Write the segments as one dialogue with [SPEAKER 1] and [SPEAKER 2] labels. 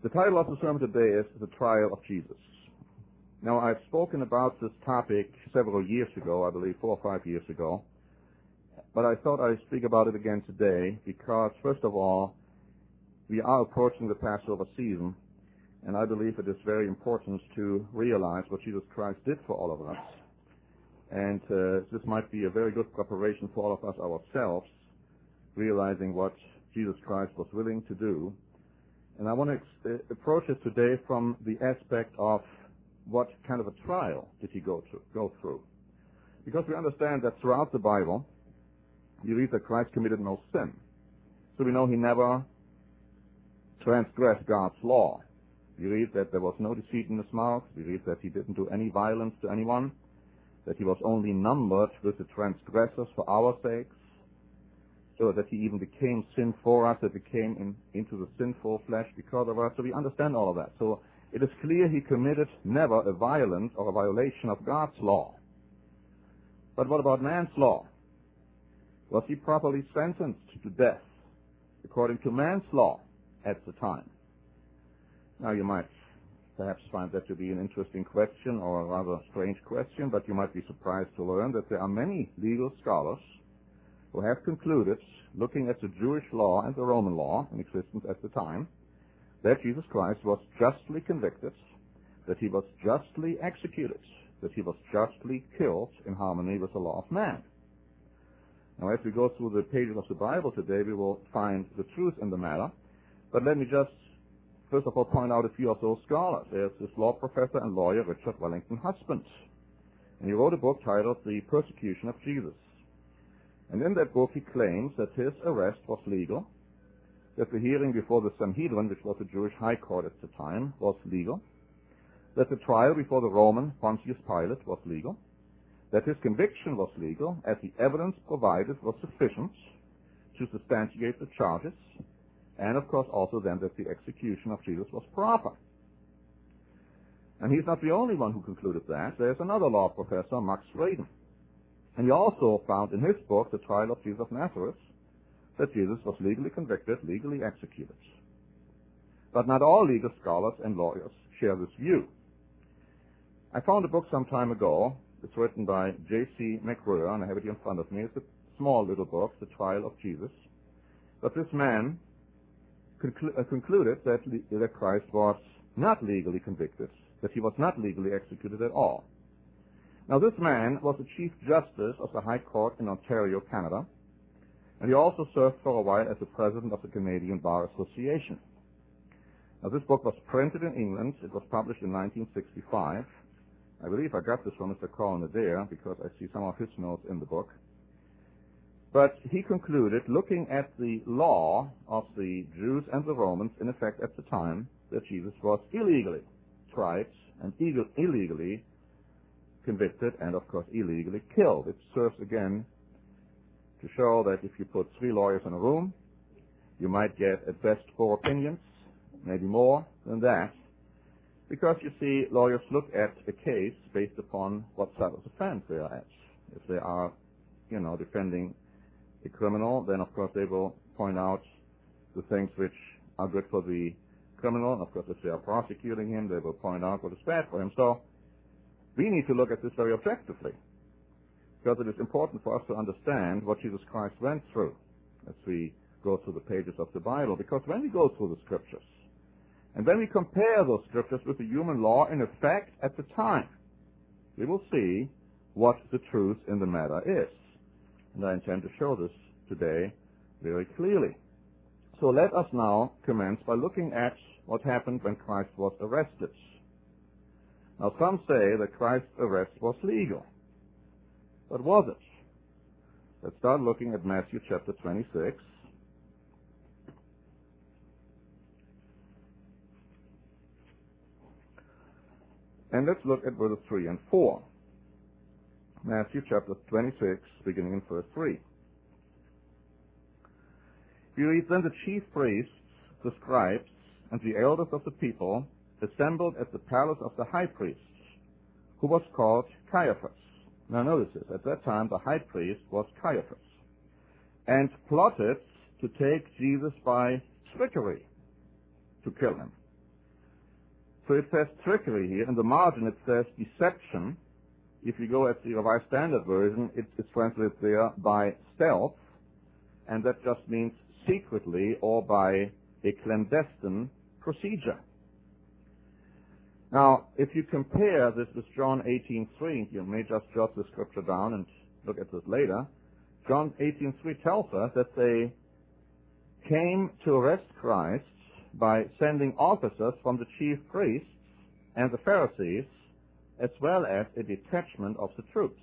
[SPEAKER 1] The title of the sermon today is The Trial of Jesus. Now, I've spoken about this topic several years ago, I believe 4 or 5 years ago, but I thought I'd speak about it again today because, first of all, we are approaching the Passover season, and I believe it is very important to realize what Jesus Christ did for all of us. And this might be a very good preparation for all of us ourselves, realizing what Jesus Christ was willing to do. And I want to approach it today from the aspect of what kind of a trial did he go through. Because we understand that throughout the Bible, you read that Christ committed no sin. So we know he never transgressed God's law. We read that there was no deceit in his mouth. We read that he didn't do any violence to anyone, that he was only numbered with the transgressors for our sakes, so that he even became sin for us, that he came into the sinful flesh because of us. So we understand all of that. So it is clear he committed never a violence or a violation of God's law. But what about man's law? Was he properly sentenced to death according to man's law at the time? Now, you might perhaps find that to be an interesting question or a rather strange question, but you might be surprised to learn that there are many legal scholars who have concluded, looking at the Jewish law and the Roman law in existence at the time, that Jesus Christ was justly convicted, that he was justly executed, that he was justly killed in harmony with the law of man. Now, as we go through the pages of the Bible today, we will find the truth in the matter, but let me just first of all point out a few of those scholars. There's this law professor and lawyer, Richard Wellington Husband, and he wrote a book titled The Persecution of Jesus. And in that book, he claims that his arrest was legal, that the hearing before the Sanhedrin, which was the Jewish high court at the time, was legal, that the trial before the Roman Pontius Pilate was legal, that his conviction was legal, as the evidence provided was sufficient to substantiate the charges, and of course also then that the execution of Jesus was proper. And he's not the only one who concluded that. There's another law professor, Max Frieden. And he also found in his book, The Trial of Jesus of Nazareth, that Jesus was legally convicted, legally executed. But not all legal scholars and lawyers share this view. I found a book some time ago. It's written by J.C. McRoer, and I have it here in front of me. It's a small little book, The Trial of Jesus. But this man concluded that Christ was not legally convicted, that he was not legally executed at all. Now, this man was the Chief Justice of the High Court in Ontario, Canada, and he also served for a while as the President of the Canadian Bar Association. Now, this book was printed in England. It was published in 1965. I believe I got this from Mr. Colin Adair because I see some of his notes in the book. But he concluded, looking at the law of the Jews and the Romans in effect at the time, that Jesus was illegally tried and illegally convicted and, of course, illegally killed. It serves again to show that if you put 3 lawyers in a room, you might get at best 4 opinions, maybe more than that, because, you see, lawyers look at a case based upon what side of the fence they are at. If they are, defending a criminal, then, of course, they will point out the things which are good for the criminal. And, of course, if they are prosecuting him, they will point out what is bad for him. So we need to look at this very objectively, because it is important for us to understand what Jesus Christ went through as we go through the pages of the Bible. Because when we go through the Scriptures, and when we compare those Scriptures with the human law in effect at the time, we will see what the truth in the matter is. And I intend to show this today very clearly. So let us now commence by looking at what happened when Christ was arrested. Now, some say that Christ's arrest was legal. But was it? Let's start looking at Matthew chapter 26. And let's look at verses 3 and 4. Matthew chapter 26, beginning in verse 3. We read, Then the chief priests, the scribes, and the elders of the people assembled at the palace of the high priest, who was called Caiaphas. Now notice this, at that time the high priest was Caiaphas, and plotted to take Jesus by trickery to kill him. So it says trickery here. In the margin it says deception. If you go at the Revised Standard Version, it's translated there by stealth, and that just means secretly or by a clandestine procedure. Now, if you compare this with John 18:3, you may just jot the scripture down and look at this later. John 18:3 tells us that they came to arrest Christ by sending officers from the chief priests and the Pharisees, as well as a detachment of the troops.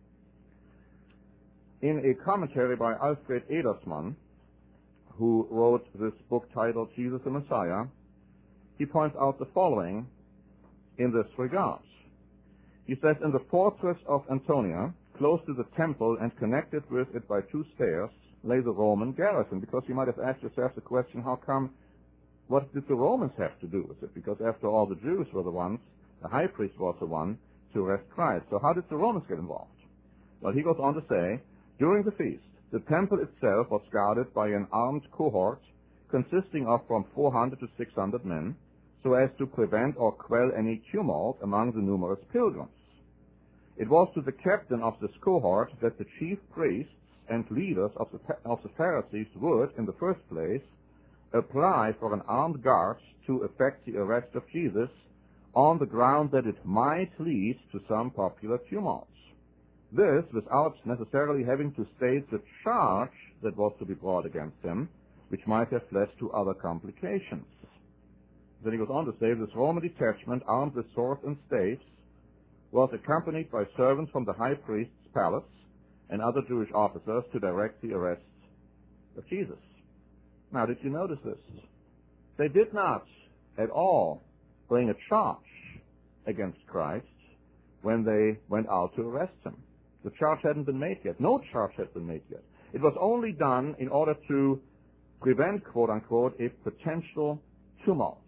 [SPEAKER 1] In a commentary by Alfred Edersmann, who wrote this book titled Jesus the Messiah, he points out the following in this regard. He says, in the fortress of Antonia, close to the temple and connected with it by 2 stairs, lay the Roman garrison. Because you might have asked yourself the question, how come, what did the Romans have to do with it? Because after all, the Jews were the ones, the high priest was the one to arrest Christ. So how did the Romans get involved? Well, he goes on to say, during the feast, the temple itself was guarded by an armed cohort consisting of from 400 to 600 men, so as to prevent or quell any tumult among the numerous pilgrims. It was to the captain of this cohort that the chief priests and leaders of the Pharisees would, in the first place, apply for an armed guard to effect the arrest of Jesus on the ground that it might lead to some popular tumult. This without necessarily having to state the charge that was to be brought against him, which might have led to other complications. Then he goes on to say, this Roman detachment, armed with swords and staves, was accompanied by servants from the high priest's palace and other Jewish officers to direct the arrest of Jesus. Now, did you notice this? They did not at all bring a charge against Christ when they went out to arrest him. The charge hadn't been made yet. No charge had been made yet. It was only done in order to prevent, quote-unquote, a potential tumult.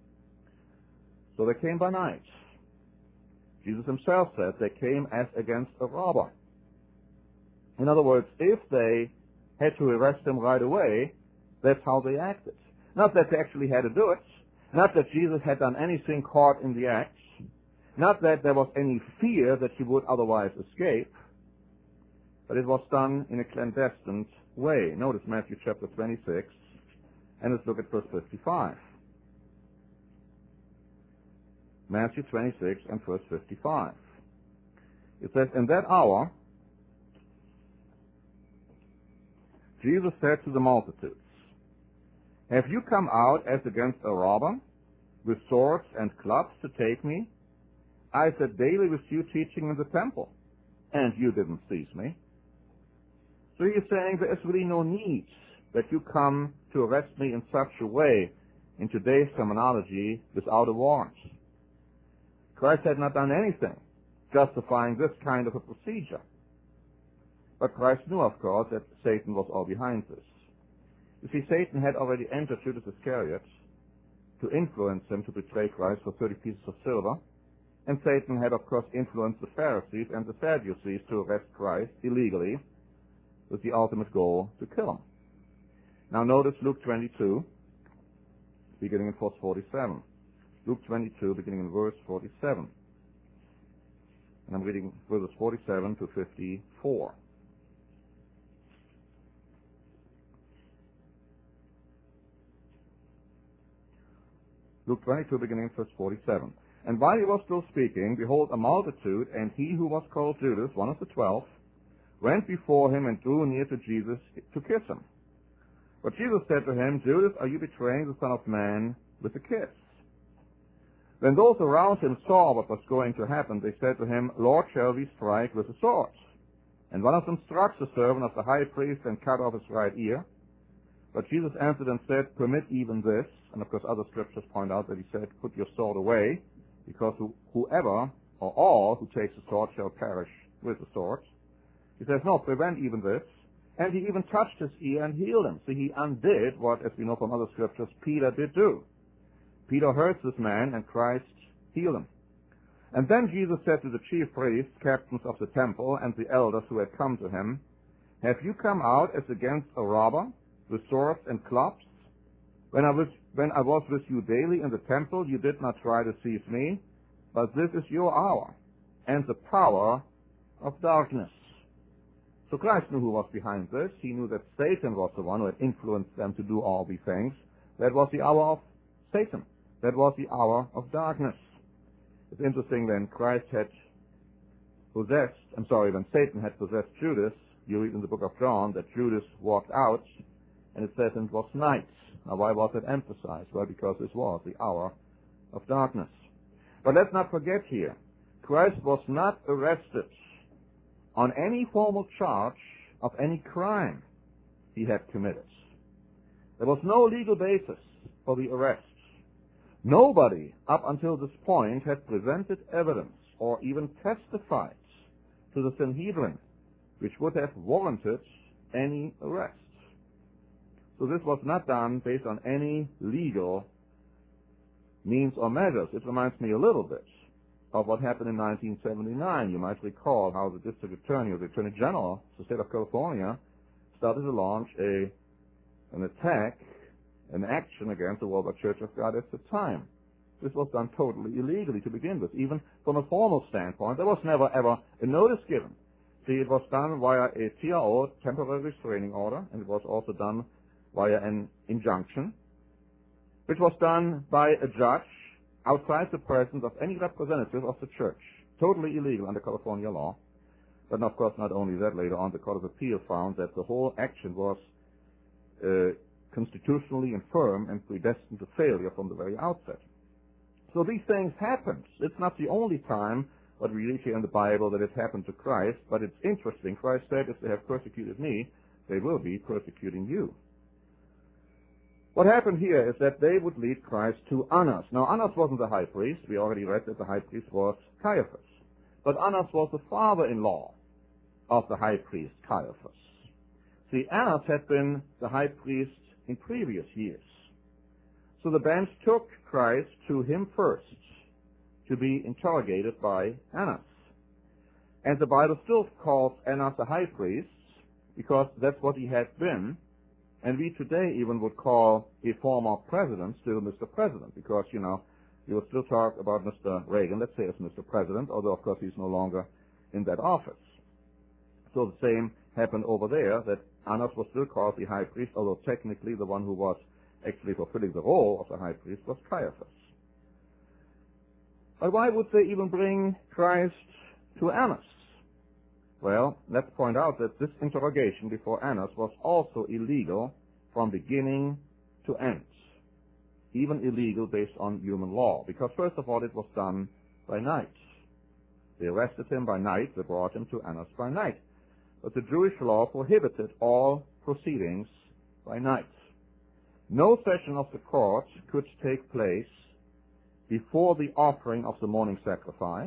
[SPEAKER 1] So they came by night. Jesus himself said they came as against a robber. In other words, if they had to arrest him right away, that's how they acted. Not that they actually had to do it. Not that Jesus had done anything caught in the act. Not that there was any fear that he would otherwise escape. But it was done in a clandestine way. Notice Matthew chapter 26, and let's look at verse 55. Matthew 26 and verse 55. It says, in that hour, Jesus said to the multitudes, have you come out as against a robber, with swords and clubs to take me? I sat daily with you teaching in the temple, and you didn't seize me. So he's saying there is really no need that you come to arrest me in such a way, in today's terminology, without a warrant. Christ had not done anything justifying this kind of a procedure. But Christ knew, of course, that Satan was all behind this. You see, Satan had already entered Judas Iscariot to influence him to betray Christ for 30 pieces of silver, and Satan had, of course, influenced the Pharisees and the Sadducees to arrest Christ illegally with the ultimate goal to kill him. Now notice Luke 22, beginning in verse 47. Luke 22, beginning in verse 47. And I'm reading verses 47 to 54. Luke 22, beginning in verse 47. And while he was still speaking, behold, a multitude, and he who was called Judas, one of the 12, went before him and drew near to Jesus to kiss him. But Jesus said to him, Judas, are you betraying the Son of Man with a kiss? When those around him saw what was going to happen, they said to him, Lord, shall we strike with a sword? And one of them struck the servant of the high priest and cut off his right ear. But Jesus answered and said, permit even this. And of course other scriptures point out that he said, put your sword away, because whoever or all who takes the sword shall perish with the sword. He says, no, prevent even this. And he even touched his ear and healed him. So he undid what, as we know from other scriptures, Peter did do. Peter hurt this man, and Christ healed him. And then Jesus said to the chief priests, captains of the temple, and the elders who had come to him, have you come out as against a robber, with swords and clubs? When I was when I was with you daily in the temple, you did not try to seize me, but this is your hour and the power of darkness. So Christ knew who was behind this. He knew that Satan was the one who had influenced them to do all these things. That was the hour of Satan. That was the hour of darkness. It's interesting when when Satan had possessed Judas, you read in the book of John that Judas walked out, and it says it was night. Now, why was it emphasized? Well, because this was the hour of darkness. But let's not forget here, Christ was not arrested on any formal charge of any crime he had committed. There was no legal basis for the arrest. Nobody up until this point had presented evidence or even testified to the Sanhedrin which would have warranted any arrest. So this was not done based on any legal means or measures. It reminds me a little bit of what happened in 1979. You might recall how the district attorney or the attorney general of the state of California started to launch an action against the Worldwide Church of God at the time. This was done totally illegally to begin with. Even from a formal standpoint, there was never ever a notice given. See, it was done via a TRO, temporary restraining order, and it was also done via an injunction, which was done by a judge outside the presence of any representative of the church. Totally illegal under California law. But of course, not only that, later on the Court of Appeal found that the whole action was constitutionally infirm and predestined to failure from the very outset. So these things happened. It's not the only time what we read here in the Bible that it happened to Christ, but it's interesting. Christ said, if they have persecuted me, they will be persecuting you. What happened here is that they would lead Christ to Annas. Now, Annas wasn't the high priest. We already read that the high priest was Caiaphas. But Annas was the father-in-law of the high priest, Caiaphas. See, Annas had been the high priest in previous years. So the bench took Christ to him first to be interrogated by Annas. And the Bible still calls Annas a high priest because that's what he had been. And we today even would call a former president still Mr. President because, you would still talk about Mr. Reagan, let's say as Mr. President, although of course he's no longer in that office. So the same happened over there, that Annas was still called the high priest, although technically the one who was actually fulfilling the role of the high priest was Caiaphas. But why would they even bring Christ to Annas? Well, let's point out that this interrogation before Annas was also illegal from beginning to end. Even illegal based on human law. Because first of all, it was done by night. They arrested him by night. They brought him to Annas by night. But the Jewish law prohibited all proceedings by night. No session of the court could take place before the offering of the morning sacrifice.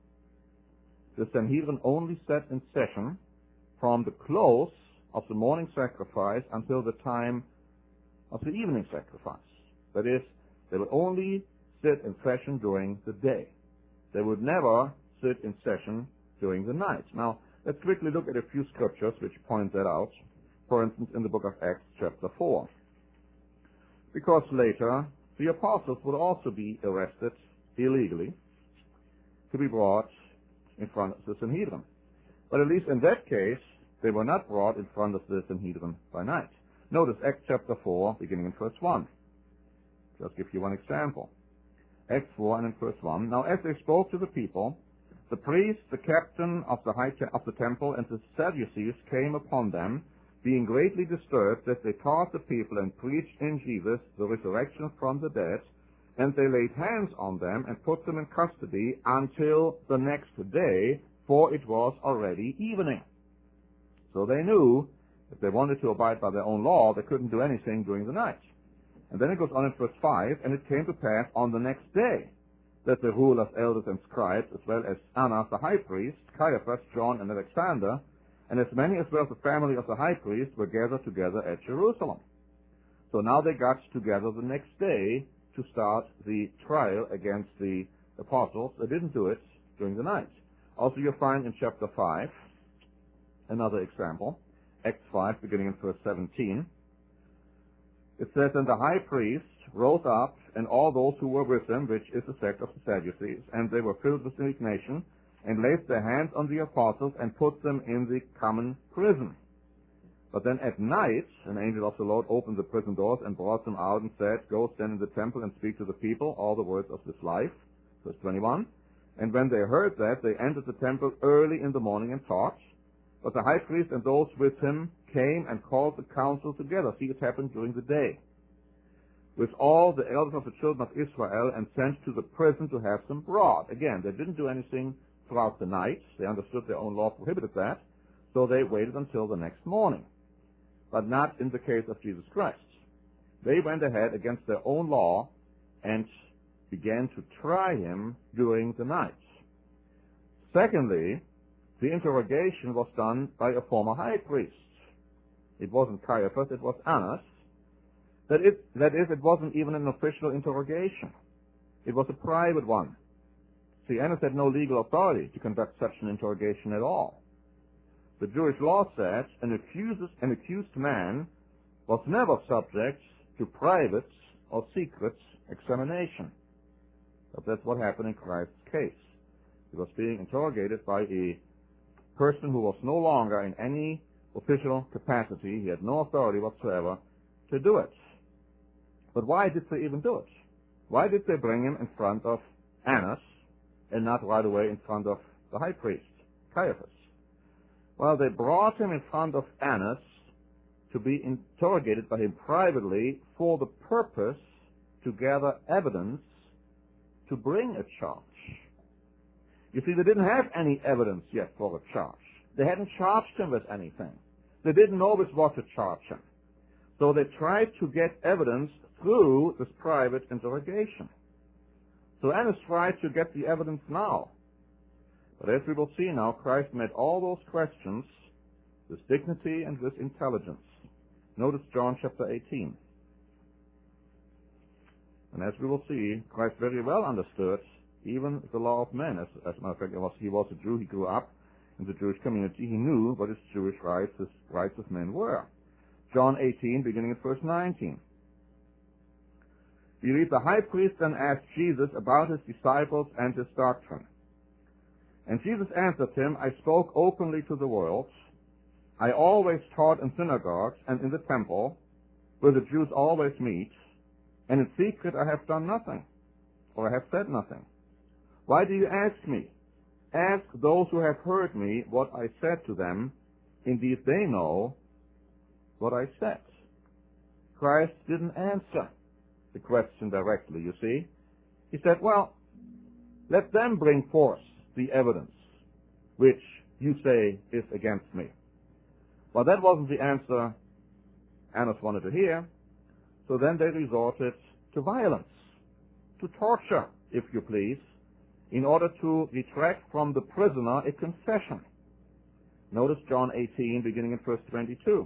[SPEAKER 1] The Sanhedrin only sat in session from the close of the morning sacrifice until the time of the evening sacrifice. That is, they would only sit in session during the day. They would never sit in session during the night. Now, let's quickly look at a few scriptures which point that out. For instance, in the book of Acts, chapter 4. Because later, the apostles would also be arrested illegally to be brought in front of the Sanhedrin. But at least in that case, they were not brought in front of the Sanhedrin by night. Notice Acts chapter 4, beginning in verse 1. Just give you one example. Acts 4 and in verse 1. Now as they spoke to the people, the priests, the captain of the temple, and the Sadducees came upon them, being greatly disturbed, that they taught the people and preached in Jesus the resurrection from the dead, and they laid hands on them and put them in custody until the next day, for it was already evening. So they knew if they wanted to abide by their own law, they couldn't do anything during the night. And then it goes on in verse 5, and it came to pass on the next day that the rulers, elders, and scribes, as well as Annas the high priest, Caiaphas, John, and Alexander, and as many as were of the family of the high priest, were gathered together at Jerusalem. So now they got together the next day to start the trial against the apostles. They didn't do it during the night. Also you'll find in chapter 5 another example. Acts 5, beginning in verse 17. It says, And the high priest, rose up, and all those who were with him, which is the sect of the Sadducees, and they were filled with indignation, and laid their hands on the apostles, and put them in the common prison. But then at night, an angel of the Lord opened the prison doors, and brought them out, and said, Go stand in the temple, and speak to the people all the words of this life. Verse 21. And when they heard that, they entered the temple early in the morning and taught. But the high priest and those with him came and called the council together. See, it happened during the day. With all the elders of the children of Israel, and sent to the prison to have them brought. Again, they didn't do anything throughout the night. They understood their own law prohibited that. So they waited until the next morning. But not in the case of Jesus Christ. They went ahead against their own law and began to try him during the night. Secondly, the interrogation was done by a former high priest. It wasn't Caiaphas, it was Annas. That is, it wasn't even an official interrogation. It was a private one. See, Annas had no legal authority to conduct such an interrogation at all. The Jewish law said an accused man was never subject to private or secret examination. But that's what happened in Christ's case. He was being interrogated by a person who was no longer in any official capacity. He had no authority whatsoever to do it. But why did they even do it? Why did they bring him in front of Annas and not right away in front of the high priest, Caiaphas? Well, they brought him in front of Annas to be interrogated by him privately for the purpose to gather evidence to bring a charge. You see, they didn't have any evidence yet for a charge. They hadn't charged him with anything. They didn't know with what to charge him. So they tried to get evidence through this private interrogation. So Annas tried to get the evidence now. But as we will see now, Christ met all those questions with dignity and with intelligence. Notice John chapter 18. And as we will see, Christ very well understood even the law of men. As a matter of fact, he was a Jew. He grew up in the Jewish community. He knew what his Jewish rights, his rights of men were. John 18, beginning at verse 19. We read, The high priest then asked Jesus about his disciples and his doctrine. And Jesus answered him, I spoke openly to the world. I always taught in synagogues and in the temple, where the Jews always meet, and in secret I have done nothing, or I have said nothing. Why do you ask me? Ask those who have heard me what I said to them. Indeed, they know what I said. Christ didn't answer the question directly, you see. He said, well, let them bring forth the evidence which you say is against me. Well, that wasn't the answer Annas wanted to hear. So then they resorted to violence, to torture, if you please, in order to retract from the prisoner a confession. Notice John 18, beginning at verse 22.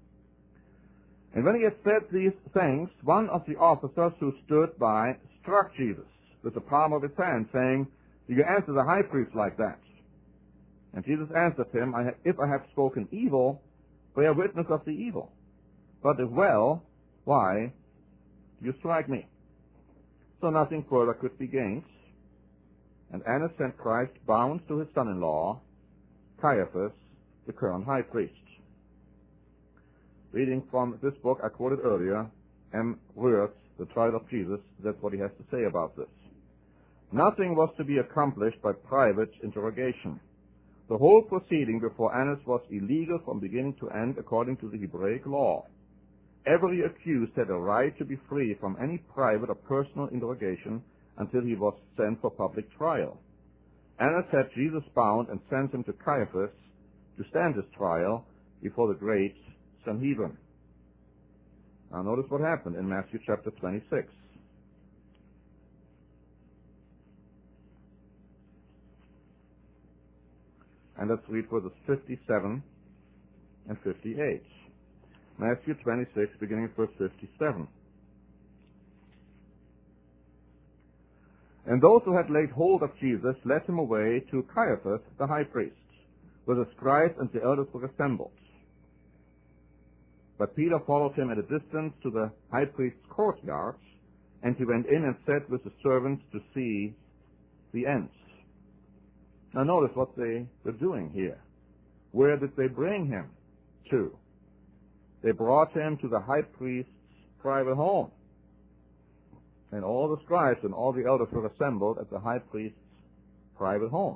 [SPEAKER 1] And when he had said these things, one of the officers who stood by struck Jesus with the palm of his hand, saying, Do you answer the high priest like that? And Jesus answered him, If I have spoken evil, bear witness of the evil. But if well, why do you strike me? So nothing further could be gained. And Annas sent Christ bound to his son-in-law, Caiaphas, the current high priest. Reading from this book I quoted earlier, M. Ruert's The Trial of Jesus, that's what he has to say about this. Nothing was to be accomplished by private interrogation. The whole proceeding before Annas was illegal from beginning to end according to the Hebraic law. Every accused had a right to be free from any private or personal interrogation until he was sent for public trial. Annas had Jesus bound and sent him to Caiaphas to stand his trial before the great Sanhedrin. Now notice what happened in Matthew chapter 26. And let's read verses 57 and 58. Matthew 26, beginning at verse 57. And those who had laid hold of Jesus led him away to Caiaphas the high priest, where the scribes and the elders were assembled. But Peter followed him at a distance to the high priest's courtyard, and he went in and sat with the servants to see the end. Now notice what they were doing here. Where did they bring him to? They brought him to the high priest's private home. And all the scribes and all the elders were assembled at the high priest's private home.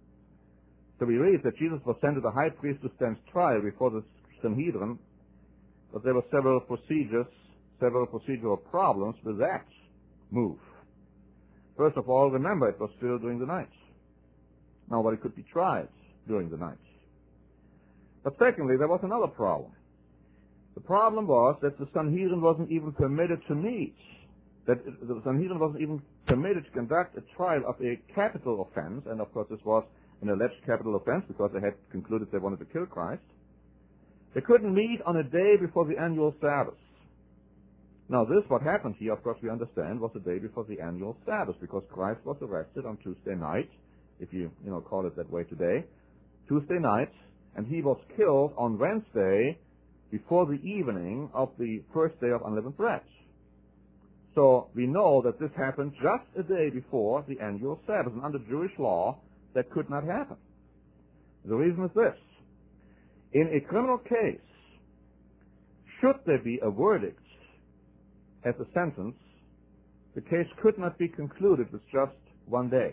[SPEAKER 1] So we read that Jesus was sent to the high priest to stand trial before the Sanhedrin, but there were several procedural problems with that move. First of all, remember, it was still during the night. Nobody could be tried during the night. But secondly, there was another problem. The problem was that the Sanhedrin wasn't even permitted to meet, that the Sanhedrin wasn't even permitted to conduct a trial of a capital offense, and of course this was an alleged capital offense because they had concluded they wanted to kill Christ. They couldn't meet on a day before the annual Sabbath. Now this, what happened here, of course we understand, was the day before the annual Sabbath, because Christ was arrested on Tuesday night, if you call it that way today, Tuesday night, and he was killed on Wednesday before the evening of the first day of unleavened bread. So we know that this happened just a day before the annual Sabbath, and under Jewish law, that could not happen. The reason is this. In a criminal case, should there be a verdict as a sentence, the case could not be concluded with just one day.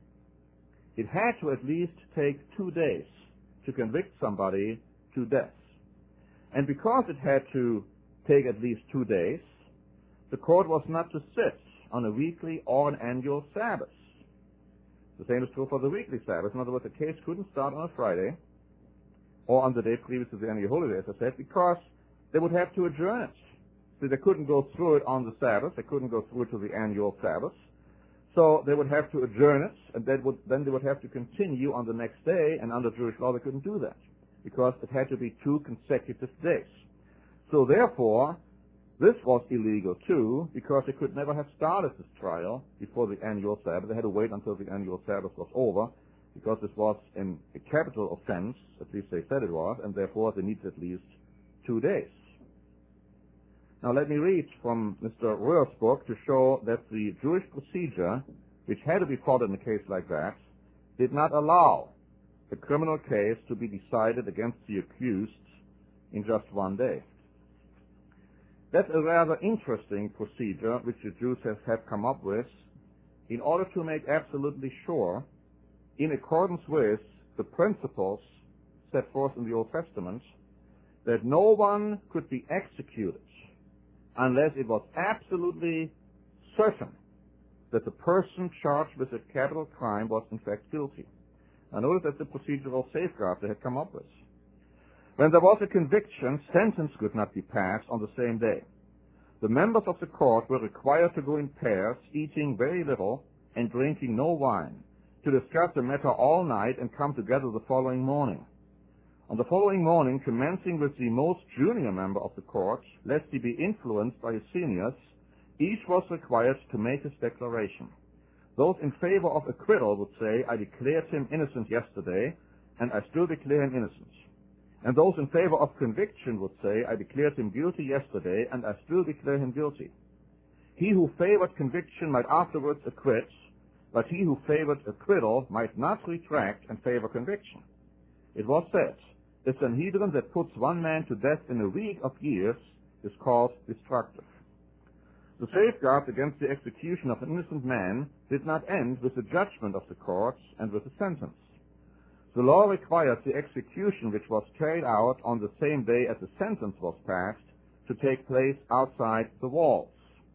[SPEAKER 1] It had to at least take 2 days to convict somebody to death. And because it had to take at least 2 days, the court was not to sit on a weekly or an annual Sabbath. The same is true for the weekly Sabbath. In other words, the case couldn't start on a Friday or on the day previous to the annual holiday, as I said, because they would have to adjourn it. So they couldn't go through it on the Sabbath. They couldn't go through it to the annual Sabbath. So they would have to adjourn it, and then they would have to continue on the next day, and under Jewish law they couldn't do that, because it had to be 2 consecutive days. So therefore, this was illegal too, because they could never have started this trial before the annual Sabbath. They had to wait until the annual Sabbath was over, because this was a capital offense, at least they said it was, and therefore they needed at least 2 days. Now let me read from Mr. Roer's book to show that the Jewish procedure, which had to be followed in a case like that, did not allow the criminal case to be decided against the accused in just 1 day. That's a rather interesting procedure which the Jews have come up with in order to make absolutely sure, in accordance with the principles set forth in the Old Testament, that no one could be executed unless it was absolutely certain that the person charged with a capital crime was in fact guilty. Now notice that's the procedural safeguard they had come up with. When there was a conviction, sentence could not be passed on the same day. The members of the court were required to go in pairs, eating very little and drinking no wine, to discuss the matter all night and come together the following morning. On the following morning, commencing with the most junior member of the court, lest he be influenced by his seniors, each was required to make his declaration. Those in favor of acquittal would say, I declared him innocent yesterday, and I still declare him innocent. And those in favor of conviction would say, I declared him guilty yesterday, and I still declare him guilty. He who favored conviction might afterwards acquit, but he who favored acquittal might not retract and favor conviction. It was said, the Sanhedrin that puts one man to death in a week of years is called destructive. The safeguard against the execution of an innocent man did not end with the judgment of the courts and with the sentence. The law requires the execution, which was carried out on the same day as the sentence was passed, to take place outside the walls.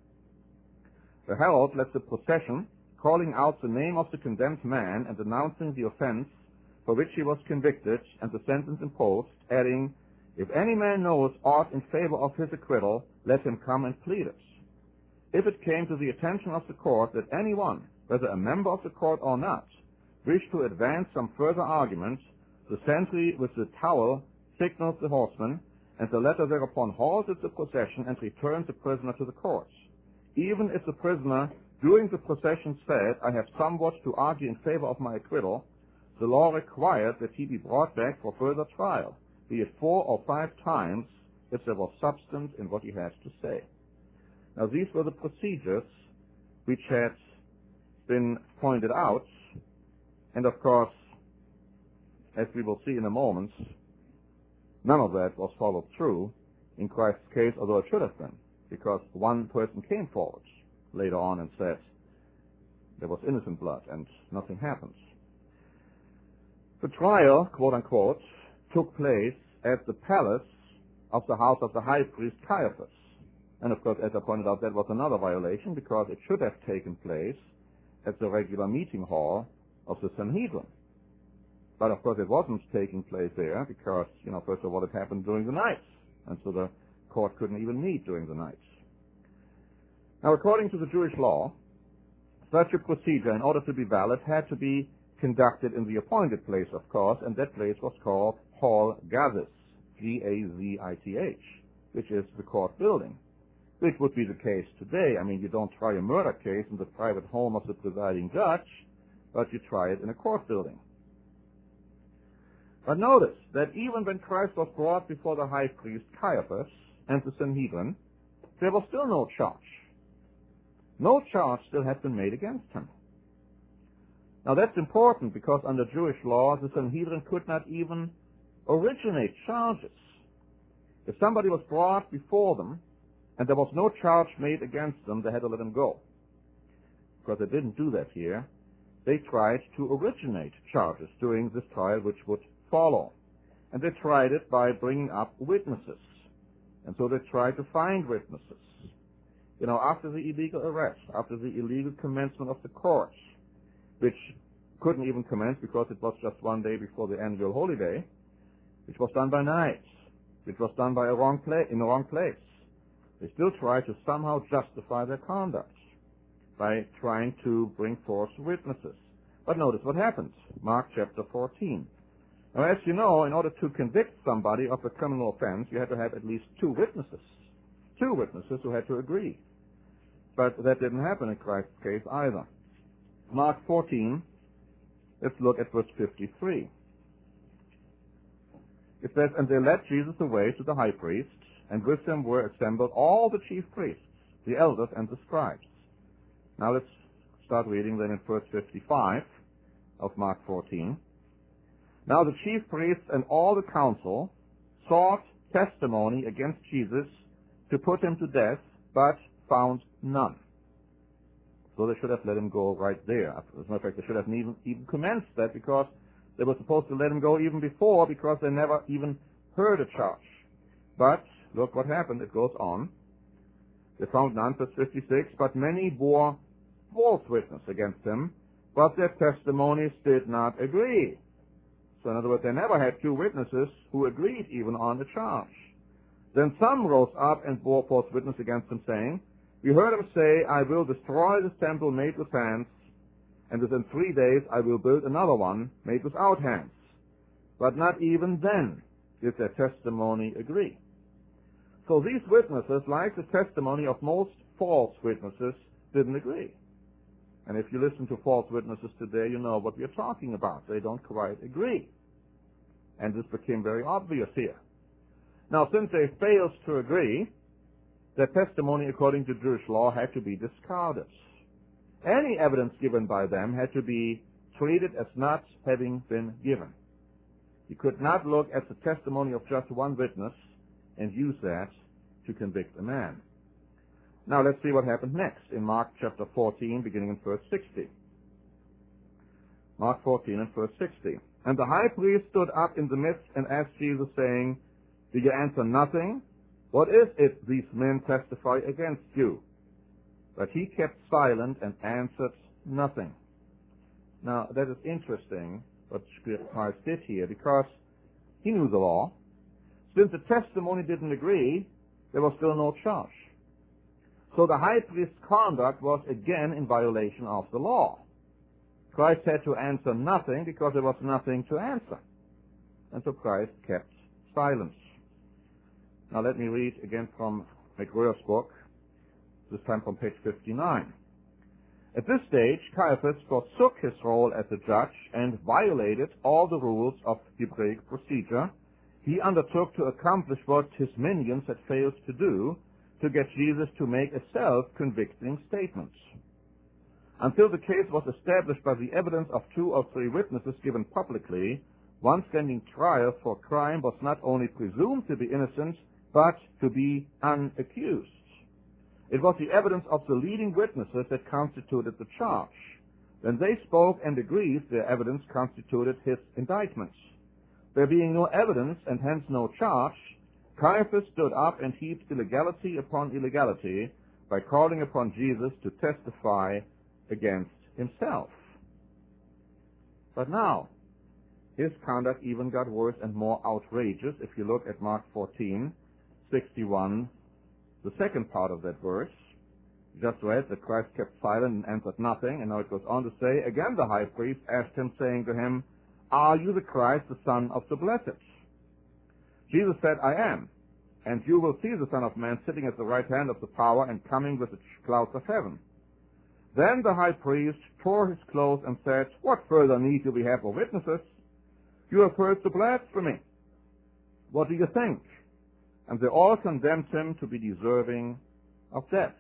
[SPEAKER 1] The herald led the procession, calling out the name of the condemned man and announcing the offense for which he was convicted and the sentence imposed, adding, if any man knows aught in favor of his acquittal, let him come and plead it. If it came to the attention of the court that anyone, whether a member of the court or not, wished to advance some further argument, the sentry with the towel signaled the horseman, and the latter thereupon halted the procession and returned the prisoner to the court. Even if the prisoner during the procession said, I have somewhat to argue in favor of my acquittal, the law required that he be brought back for further trial, be it 4 or 5 times, if there was substance in what he had to say. Now, these were the procedures which had been pointed out, and of course, as we will see in a moment, none of that was followed through in Christ's case, although it should have been, because one person came forward later on and said there was innocent blood and nothing happened. The trial, quote unquote, took place at the palace of the house of the high priest Caiaphas. And of course, as I pointed out, that was another violation because it should have taken place at the regular meeting hall of the Sanhedrin. But of course, it wasn't taking place there because, first of all, it happened during the night. And so the court couldn't even meet during the night. Now, according to the Jewish law, such a procedure, in order to be valid, had to be conducted in the appointed place, of course, and that place was called Hall Gazith, Gazith, which is the court building, which would be the case today. I mean, you don't try a murder case in the private home of the presiding judge, but you try it in a court building. But notice that even when Christ was brought before the high priest Caiaphas and the Sanhedrin, there was still no charge. No charge still had been made against him. Now that's important because under Jewish law, the Sanhedrin could not even originate charges. If somebody was brought before them and there was no charge made against them, they had to let him go. Because they didn't do that here. They tried to originate charges during this trial which would follow. And they tried it by bringing up witnesses. And so they tried to find witnesses. After the illegal arrest, after the illegal commencement of the court, which couldn't even commence because it was just one day before the annual holiday, which was done by night, which was done by in the wrong place. They still tried to somehow justify their conduct by trying to bring forth witnesses. But notice what happens. Mark chapter 14. Now, as you know, in order to convict somebody of a criminal offense, you had to have at least two witnesses who had to agree. But that didn't happen in Christ's case either. Mark 14, let's look at verse 53. It says, "And they led Jesus away to the high priest, and with them were assembled all the chief priests, the elders, and the scribes." Now let's start reading then in verse 55 of Mark 14. "Now the chief priests and all the council sought testimony against Jesus to put him to death, but found none." So they should have let him go right there. As a matter of fact, they should have even commenced that because they were supposed to let him go even before because they never even heard a charge. But look what happened. It goes on. They found none, verse 56, "But many bore false witness against him, but their testimonies did not agree." So in other words, they never had two witnesses who agreed even on the charge. "Then some rose up and bore false witness against him, saying, 'We heard him say, I will destroy this temple made with hands, and within 3 days I will build another one made without hands.' But not even then did their testimony agree." So these witnesses, like the testimony of most false witnesses, didn't agree. And if you listen to false witnesses today, you know what we are talking about. They don't quite agree. And this became very obvious here. Now, since they failed to agree, their testimony according to Jewish law had to be discarded. Any evidence given by them had to be treated as not having been given. You could not look at the testimony of just one witness and use that to convict a man. Now let's see what happened next in Mark chapter 14, beginning in verse 60. Mark 14 and verse 60. "And the high priest stood up in the midst and asked Jesus, saying, 'Do you answer nothing? What is it these men testify against you?' But he kept silent and answered nothing." Now, that is interesting what Christ did here, because he knew the law. Since the testimony didn't agree, there was still no charge. So the high priest's conduct was again in violation of the law. Christ had to answer nothing because there was nothing to answer. And so Christ kept silence. Now let me read again from McGuire's book, this time from page 59. "At this stage, Caiaphas forsook his role as a judge and violated all the rules of Hebraic procedure. He undertook to accomplish what his minions had failed to do, to get Jesus to make a self-convicting statement. Until the case was established by the evidence of 2 or 3 witnesses given publicly, one standing trial for crime was not only presumed to be innocent, but to be unaccused. It was the evidence of the leading witnesses that constituted the charge. When they spoke and agreed, their evidence constituted his indictment. There being no evidence and hence no charge, Caiaphas stood up and heaped illegality upon illegality by calling upon Jesus to testify against himself. But now, his conduct even got worse and more outrageous if you look at Mark 14:61, the second part of that verse. You just read that Christ kept silent and answered nothing, and now it goes on to say, again the high priest asked him, saying to him, "Are you the Christ, the Son of the Blessed?" Jesus said, "I am, and you will see the Son of Man sitting at the right hand of the power and coming with the clouds of heaven." Then the high priest tore his clothes and said, "What further need do we have of witnesses? You have heard the blasphemy. What do you think?" And they all condemned him to be deserving of death.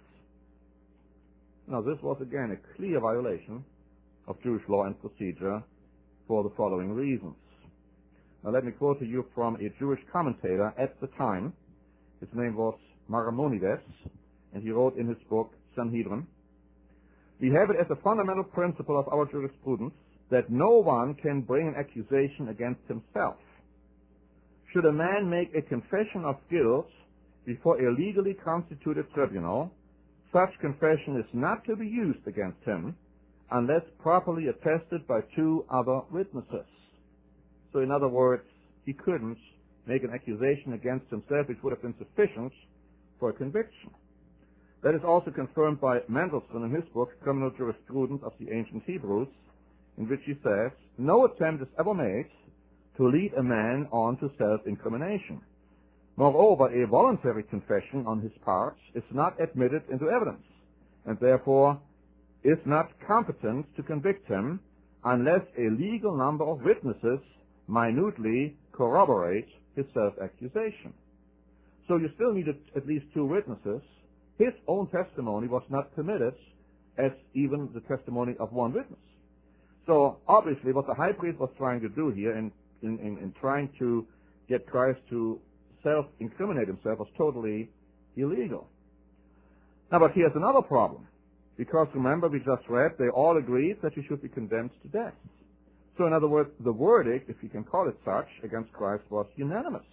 [SPEAKER 1] Now this was again a clear violation of Jewish law and procedure for the following reasons. Now let me quote to you from a Jewish commentator at the time. His name was Maimonides, and he wrote in his book Sanhedrin, "We have it as a fundamental principle of our jurisprudence that no one can bring an accusation against himself. Should a man make a confession of guilt before a legally constituted tribunal, such confession is not to be used against him unless properly attested by 2 other witnesses." So in other words, he couldn't make an accusation against himself which would have been sufficient for a conviction. That is also confirmed by Mendelssohn in his book, Criminal Jurisprudence of the Ancient Hebrews, in which he says, "No attempt is ever made to lead a man on to self-incrimination. Moreover, a voluntary confession on his part is not admitted into evidence, and therefore is not competent to convict him unless a legal number of witnesses minutely corroborate his self-accusation." So you still needed at least 2 witnesses. His own testimony was not permitted as even the testimony of 1 witness. So obviously what the high priest was trying to do here in trying to get Christ to self-incriminate himself was totally illegal. Now, but here's another problem. Because remember, we just read, they all agreed that he should be condemned to death. So in other words, the verdict, if you can call it such, against Christ was unanimous.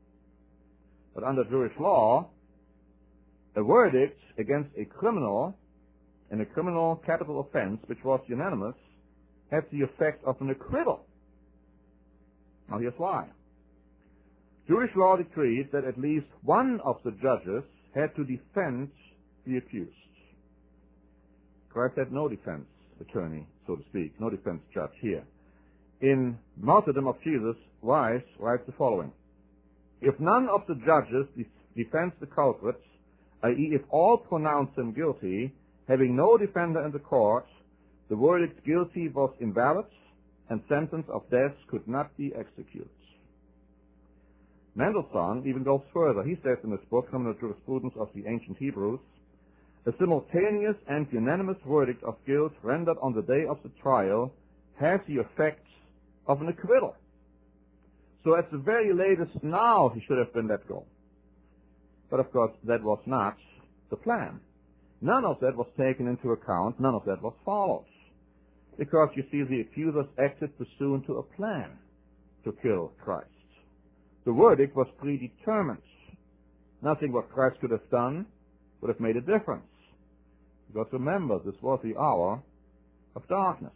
[SPEAKER 1] But under Jewish law, a verdict against a criminal in a criminal capital offense, which was unanimous, had the effect of an acquittal. Now here's why. Jewish law decreed that at least one of the judges had to defend the accused. Christ had no defense attorney, so to speak, no defense judge here. In Martyrdom of Jesus, Weiss writes the following: "If none of the judges defends the culprits, i.e. if all pronounce him guilty, having no defender in the court, the verdict guilty was invalid, and sentence of death could not be executed." Mendelssohn even goes further. He says in his book, Criminal Jurisprudence of the Ancient Hebrews, "A simultaneous and unanimous verdict of guilt rendered on the day of the trial has the effect of an acquittal." So at the very latest now he should have been let go. But of course that was not the plan. None of that was taken into account. None of that was followed. Because you see, the accusers acted pursuant to a plan to kill Christ. The verdict was predetermined. Nothing what Christ could have done would have made a difference. Because remember, this was the hour of darkness.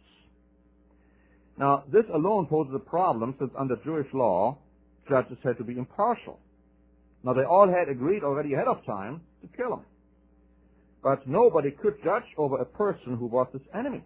[SPEAKER 1] Now, this alone poses a problem, since under Jewish law, judges had to be impartial. Now, they all had agreed already ahead of time to kill him. But nobody could judge over a person who was his enemy.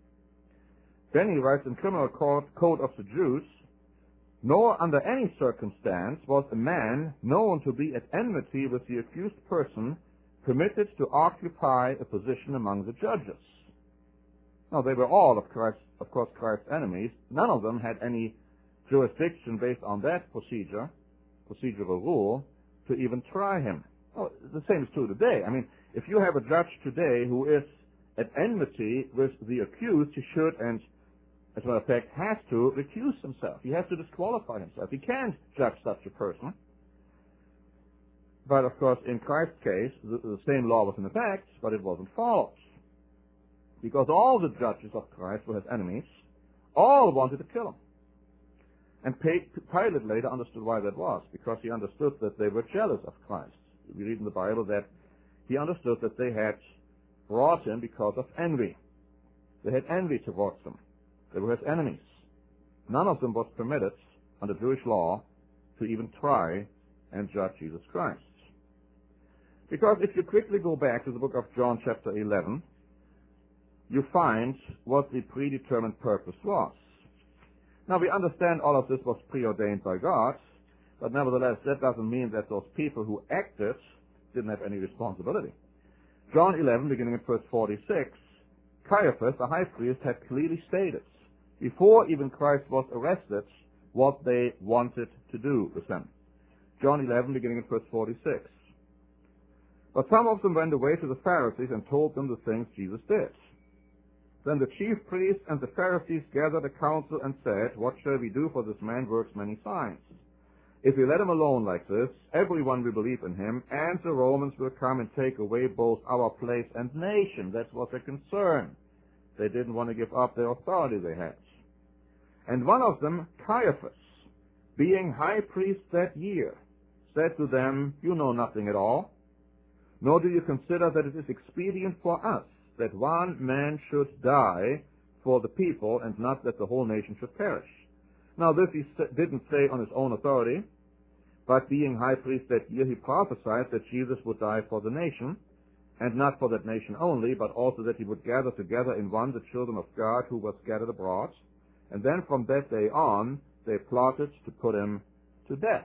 [SPEAKER 1] Benny writes in Criminal Code of the Jews, "Nor under any circumstance was a man known to be at enmity with the accused person permitted to occupy a position among the judges." Now, they were all, of course, Christ's enemies. None of them had any jurisdiction based on that procedural rule to even try him. Oh, the same is true today. I mean, if you have a judge today who is at enmity with the accused, he should, and as a matter of fact, has to recuse himself. He has to disqualify himself. He can't judge such a person. But, of course, in Christ's case, the same law was in effect, but it wasn't followed. Because all the judges of Christ were his enemies. All wanted to kill him. And Pilate later understood why that was, because he understood that they were jealous of Christ. We read in the Bible that he understood that they had brought him because of envy. They had envy towards him. They were his enemies. None of them was permitted, under Jewish law, to even try and judge Jesus Christ. Because if you quickly go back to the book of John chapter 11, you find what the predetermined purpose was. Now, we understand all of this was preordained by God, but nevertheless, that doesn't mean that those people who acted didn't have any responsibility. John 11, beginning at verse 46, Caiaphas, the high priest, had clearly stated, before even Christ was arrested, what they wanted to do with him. John 11, beginning at verse 46. But some of them went away to the Pharisees and told them the things Jesus did. Then the chief priests and the Pharisees gathered a council and said, what shall we do, for this man works many signs? If we let him alone like this, everyone will believe in him, and the Romans will come and take away both our place and nation. That was their concern. They didn't want to give up their authority they had. And one of them, Caiaphas, being high priest that year, said to them, you know nothing at all, nor do you consider that it is expedient for us that one man should die for the people, and not that the whole nation should perish. Now, this he didn't say on his own authority, but being high priest that year, he prophesied that Jesus would die for the nation, and not for that nation only, but also that he would gather together in one the children of God who were scattered abroad. And then from that day on, they plotted to put him to death.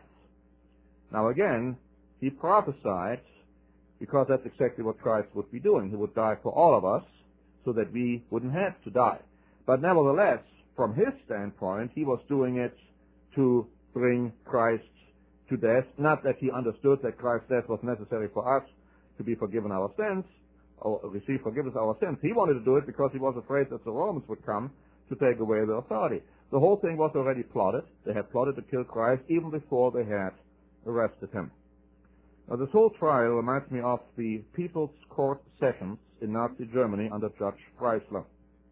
[SPEAKER 1] Now again, he prophesied, because that's exactly what Christ would be doing. He would die for all of us, so that we wouldn't have to die. But nevertheless, from his standpoint, he was doing it to bring Christ to death. Not that he understood that Christ's death was necessary for us to be forgiven our sins, or receive forgiveness of our sins. He wanted to do it because he was afraid that the Romans would come to take away the authority. The whole thing was already plotted. They had plotted to kill Christ even before they had arrested him. Now, this whole trial reminds me of the People's Court sessions in Nazi Germany under Judge Freisler.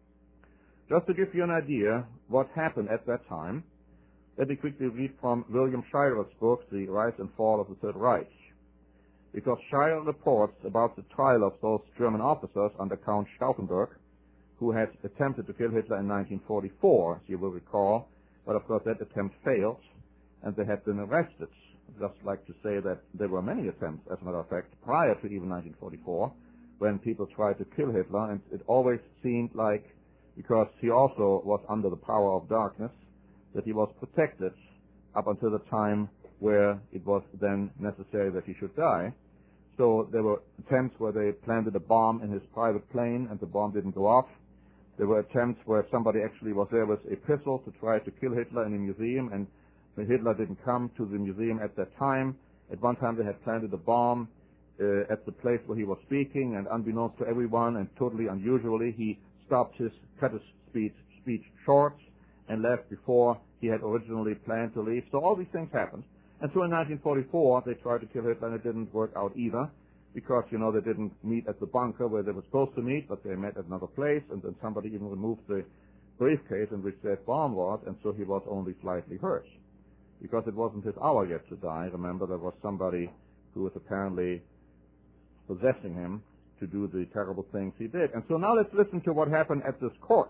[SPEAKER 1] Just to give you an idea what happened at that time, let me quickly read from William Shirer's book, The Rise and Fall of the Third Reich. Because Shirer reports about the trial of those German officers under Count Stauffenberg, who had attempted to kill Hitler in 1944, as you will recall, but of course that attempt failed, and they had been arrested. I'd just like to say that there were many attempts, as a matter of fact, prior to even 1944, when people tried to kill Hitler, and it always seemed like, because he also was under the power of darkness, that he was protected up until the time where it was then necessary that he should die. So there were attempts where they planted a bomb in his private plane and the bomb didn't go off. There were attempts where somebody actually was there with a pistol to try to kill Hitler in a museum, and Hitler didn't come to the museum at that time. At one time they had planted a bomb at the place where he was speaking, and unbeknownst to everyone and totally unusually, he cut his speech short and left before he had originally planned to leave. So all these things happened. And so in 1944, they tried to kill Hitler, and it didn't work out either, because, they didn't meet at the bunker where they were supposed to meet, but they met at another place, and then somebody even removed the briefcase in which that bomb was, and so he was only slightly hurt. Because it wasn't his hour yet to die. Remember, there was somebody who was apparently possessing him to do the terrible things he did. And so now let's listen to what happened at this court.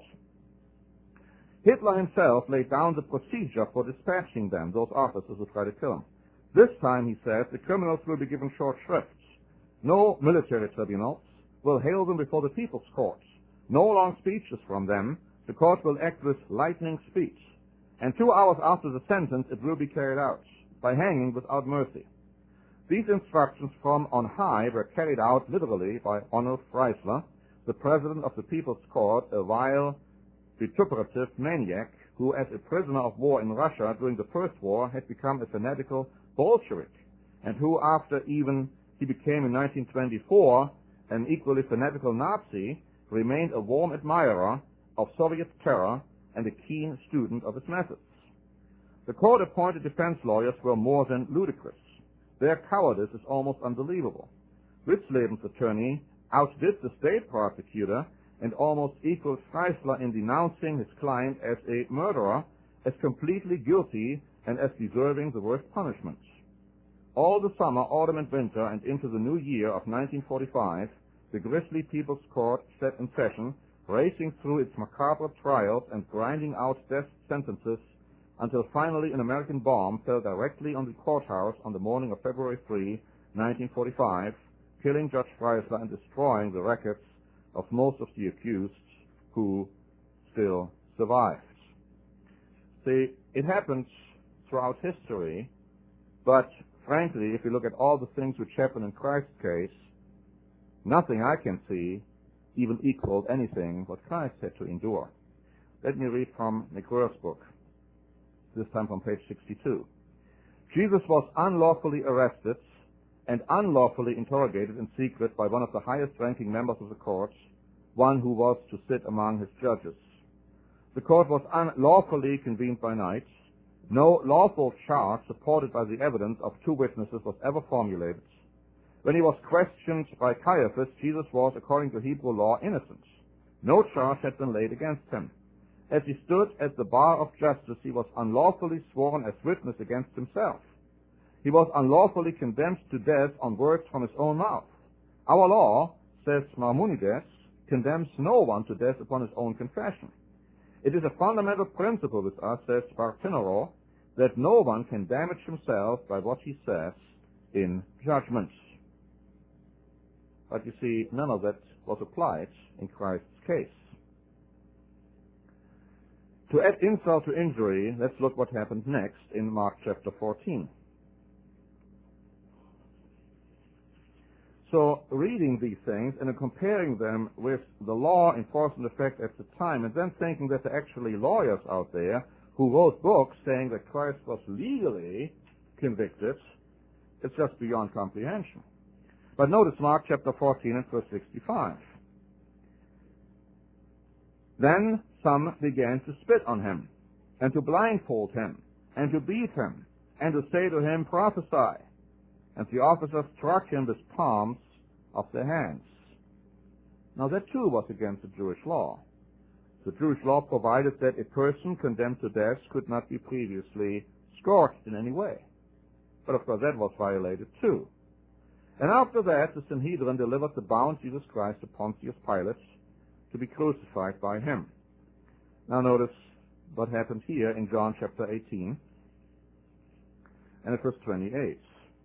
[SPEAKER 1] Hitler himself laid down the procedure for dispatching them, those officers who tried to kill him. This time, he says, the criminals will be given short shrift. No military tribunals will hail them before the people's courts. No long speeches from them. The court will act with lightning speed. And 2 hours after the sentence, it will be carried out by hanging without mercy. These instructions from on high were carried out literally by Arnold Freisler, the president of the People's Court, a vile, vituperative maniac who, as a prisoner of war in Russia during the First War, had become a fanatical Bolshevik, and who, after even he became in 1924 an equally fanatical Nazi, remained a warm admirer of Soviet terror and a keen student of its methods. The court-appointed defense lawyers were more than ludicrous. Their cowardice is almost unbelievable. Witzleben's attorney outdid the state prosecutor and almost equaled Freisler in denouncing his client as a murderer, as completely guilty and as deserving the worst punishments. All the summer, autumn, and winter, and into the new year of 1945, the grisly People's Court sat in session, racing through its macabre trials and grinding out death sentences until finally an American bomb fell directly on the courthouse on the morning of February 3, 1945, killing Judge Freisler and destroying the records of most of the accused who still survived. See, it happens throughout history, but frankly, if you look at all the things which happened in Christ's case, nothing I can see even equaled anything what Christ had to endure. Let me read from McWhirr's book, this time from page 62. Jesus was unlawfully arrested and unlawfully interrogated in secret by one of the highest-ranking members of the court, one who was to sit among his judges. The court was unlawfully convened by night. No lawful charge supported by the evidence of two witnesses was ever formulated. When he was questioned by Caiaphas, Jesus was, according to Hebrew law, innocent. No charge had been laid against him. As he stood at the bar of justice, he was unlawfully sworn as witness against himself. He was unlawfully condemned to death on words from his own mouth. Our law, says Maimonides, condemns no one to death upon his own confession. It is a fundamental principle with us, says Bartinoro, that no one can damage himself by what he says in judgment. But you see, none of that was applied in Christ's case. To add insult to injury, let's look what happened next in Mark chapter 14. So, reading these things and comparing them with the law in force and effect at the time, and then thinking that there are actually lawyers out there who wrote books saying that Christ was legally convicted, it's just beyond comprehension. But notice Mark chapter 14 and verse 65. Then some began to spit on him, and to blindfold him, and to beat him, and to say to him, prophesy. And the officers struck him with palms of their hands. Now that too was against the Jewish law. The Jewish law provided that a person condemned to death could not be previously scorched in any way. But of course that was violated too. And after that, the Sanhedrin delivered the bound Jesus Christ to Pontius Pilate to be crucified by him. Now notice what happened here in John chapter 18 and at verse 28.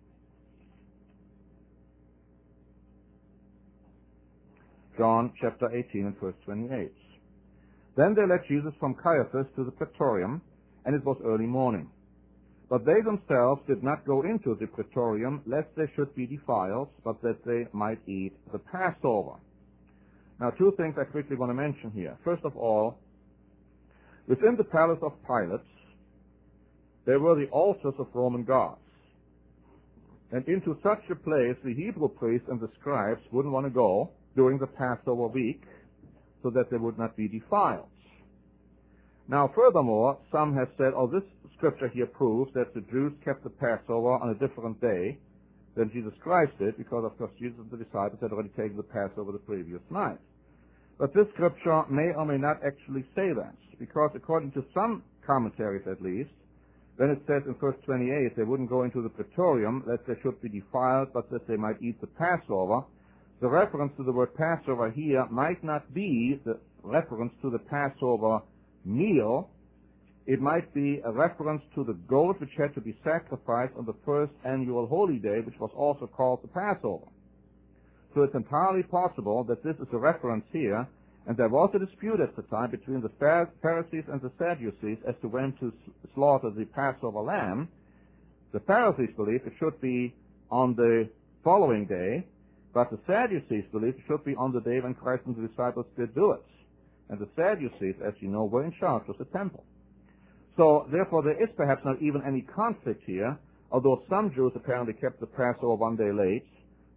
[SPEAKER 1] John chapter 18 and verse 28. Then they led Jesus from Caiaphas to the praetorium, and it was early morning. But they themselves did not go into the praetorium, lest they should be defiled, but that they might eat the Passover. Now, two things I quickly want to mention here. First of all, within the palace of Pilate, there were the altars of Roman gods. And into such a place, the Hebrew priests and the scribes wouldn't want to go during the Passover week, so that they would not be defiled. Now, furthermore, some have said, oh, this scripture here proves that the Jews kept the Passover on a different day than Jesus Christ did, because, of course, Jesus and the disciples had already taken the Passover the previous night. But this scripture may or may not actually say that, because according to some commentaries at least, when it says in verse 28 they wouldn't go into the praetorium lest they should be defiled, but that they might eat the Passover, the reference to the word Passover here might not be the reference to the Passover meal. It might be a reference to the goat which had to be sacrificed on the first annual holy day, which was also called the Passover. So it's entirely possible that this is a reference here, and there was a dispute at the time between the Pharisees and the Sadducees as to when to slaughter the Passover lamb. The Pharisees believed it should be on the following day, but the Sadducees believed it should be on the day when Christ and the disciples did do it. And the Sadducees, as you know, were in charge of the temple. So, therefore, there is perhaps not even any conflict here, although some Jews apparently kept the Passover one day late,